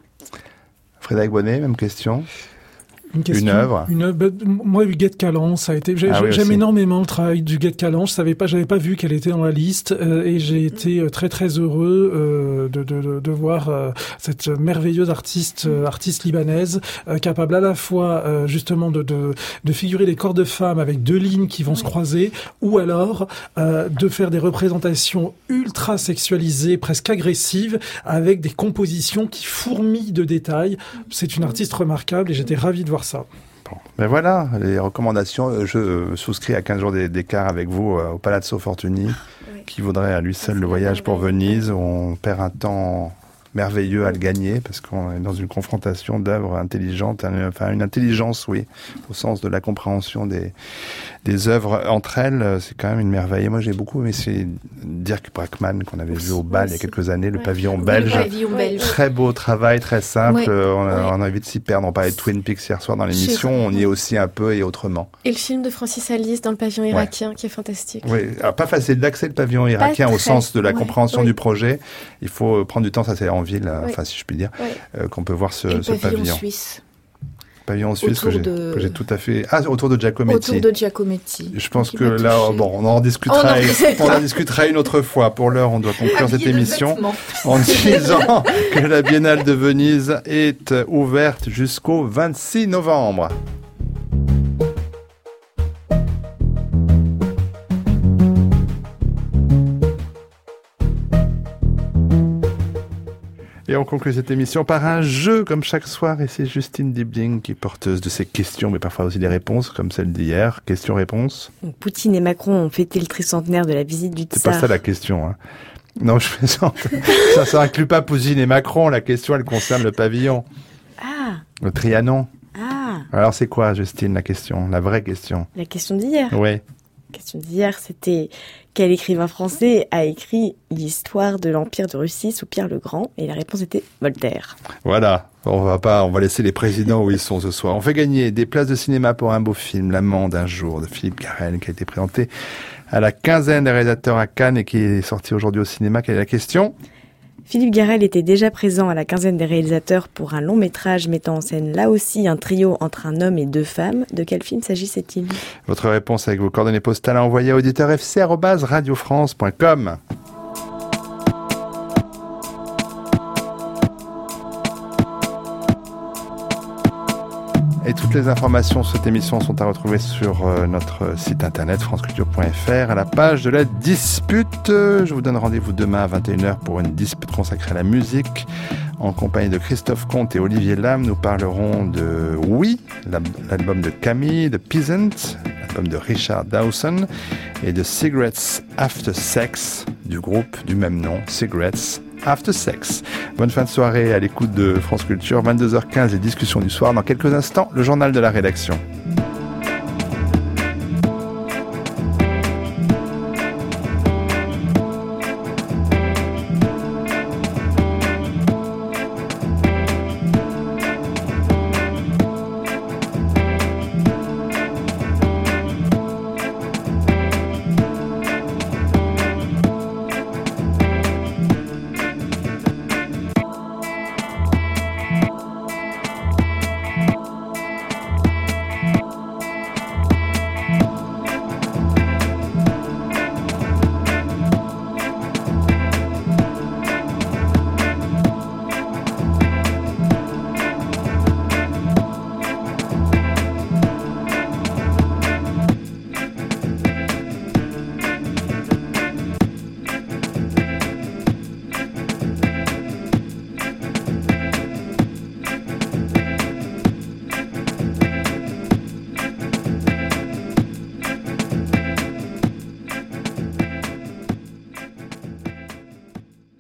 Frédéric Bonnet, même question. Une, question, une œuvre. Une œuvre. Moi, Huguette Callan, ça a été. J'ai, ah oui, j'aime énormément le travail d'Huguette Callan. Je savais pas, j'avais pas vu qu'elle était dans la liste, euh, et j'ai été euh, très très heureux euh, de, de, de de voir euh, cette merveilleuse artiste euh, artiste libanaise euh, capable à la fois euh, justement de de de figurer les corps de femmes avec deux lignes qui vont oui. se croiser, ou alors euh, de faire des représentations ultra sexualisées, presque agressives, avec des compositions qui fourmillent de détails. C'est une artiste remarquable et j'étais ravi de voir ça. Bon, ben voilà, les recommandations. Je souscris à quinze jours d'écart avec vous euh, au Palazzo Fortuny, oui. qui vaudrait à lui seul le voyage pour Venise, où on perd un temps merveilleux à le gagner, parce qu'on est dans une confrontation d'œuvres intelligentes, enfin une intelligence, oui, au sens de la compréhension des, des œuvres entre elles, c'est quand même une merveille. Et moi, j'ai beaucoup aimé, c'est Dirk Brackman, qu'on avait vu au bal il y a quelques années, le ouais. pavillon belge. Le pavillon belge. Très beau travail, très simple. Ouais. On, a, ouais. on a envie de s'y perdre. On parlait de Twin Peaks hier soir dans l'émission. On y est aussi un peu et autrement. Et le film de Francis Alice dans le pavillon irakien, ouais. qui est fantastique. Oui, alors, pas facile d'accès le pavillon irakien au sens de la ouais. compréhension ouais. du projet. Il faut prendre du temps, ça c'est en ville, ouais. enfin si je puis dire, ouais. euh, qu'on peut voir ce, et ce le pavillon. pavillon Suisse. Pavillon suisse que j'ai, de... que j'ai tout à fait... Ah, autour de Giacometti. Autour de Giacometti. Je pense que là, touché. bon, on en discutera, on en, on en discutera une autre fois. Pour l'heure, on doit conclure cette émission en disant que la Biennale de Venise est ouverte jusqu'au vingt-six novembre. Et on conclut cette émission par un jeu, comme chaque soir, et c'est Justine Dibling qui est porteuse de ces questions, mais parfois aussi des réponses, comme celle d'hier. Question-réponse. Poutine et Macron ont fêté le tricentenaire de la visite du tsar. C'est pas ça la question, hein. Non, je plaisante. ça, ça inclut pas Poutine et Macron. La question, elle concerne le pavillon. Ah. Le Trianon. Ah. Alors, c'est quoi, Justine, la question? La vraie question? La question d'hier. Oui. La question d'hier, c'était quel écrivain français a écrit l'histoire de l'Empire de Russie sous Pierre le Grand? Et la réponse était Voltaire. Voilà. On va pas, on va laisser les présidents où ils sont ce soir. On fait gagner des places de cinéma pour un beau film, L'amant d'un jour, de Philippe Garrel, qui a été présenté à la quinzaine des réalisateurs à Cannes et qui est sorti aujourd'hui au cinéma. Quelle est la question? Philippe Garrel était déjà présent à la quinzaine des réalisateurs pour un long métrage mettant en scène là aussi un trio entre un homme et deux femmes. De quel film s'agissait-il? Votre réponse avec vos coordonnées postales à envoyer à auditeur f c arobase radio france point com. Et toutes les informations sur cette émission sont à retrouver sur euh, notre site internet france culture point f r à la page de la dispute. Je vous donne rendez-vous demain à vingt et une heures pour une dispute consacrée à la musique En compagnie de Christophe Comte et Olivier Lam, nous parlerons de Oui, l'album de Camille, de Peasant, l'album de Richard Dawson, et de Cigarettes After Sex, du groupe du même nom, Cigarettes After Sex. Bonne fin de soirée à l'écoute de France Culture, vingt-deux heures quinze, les discussions du soir. Dans quelques instants, le journal de la rédaction.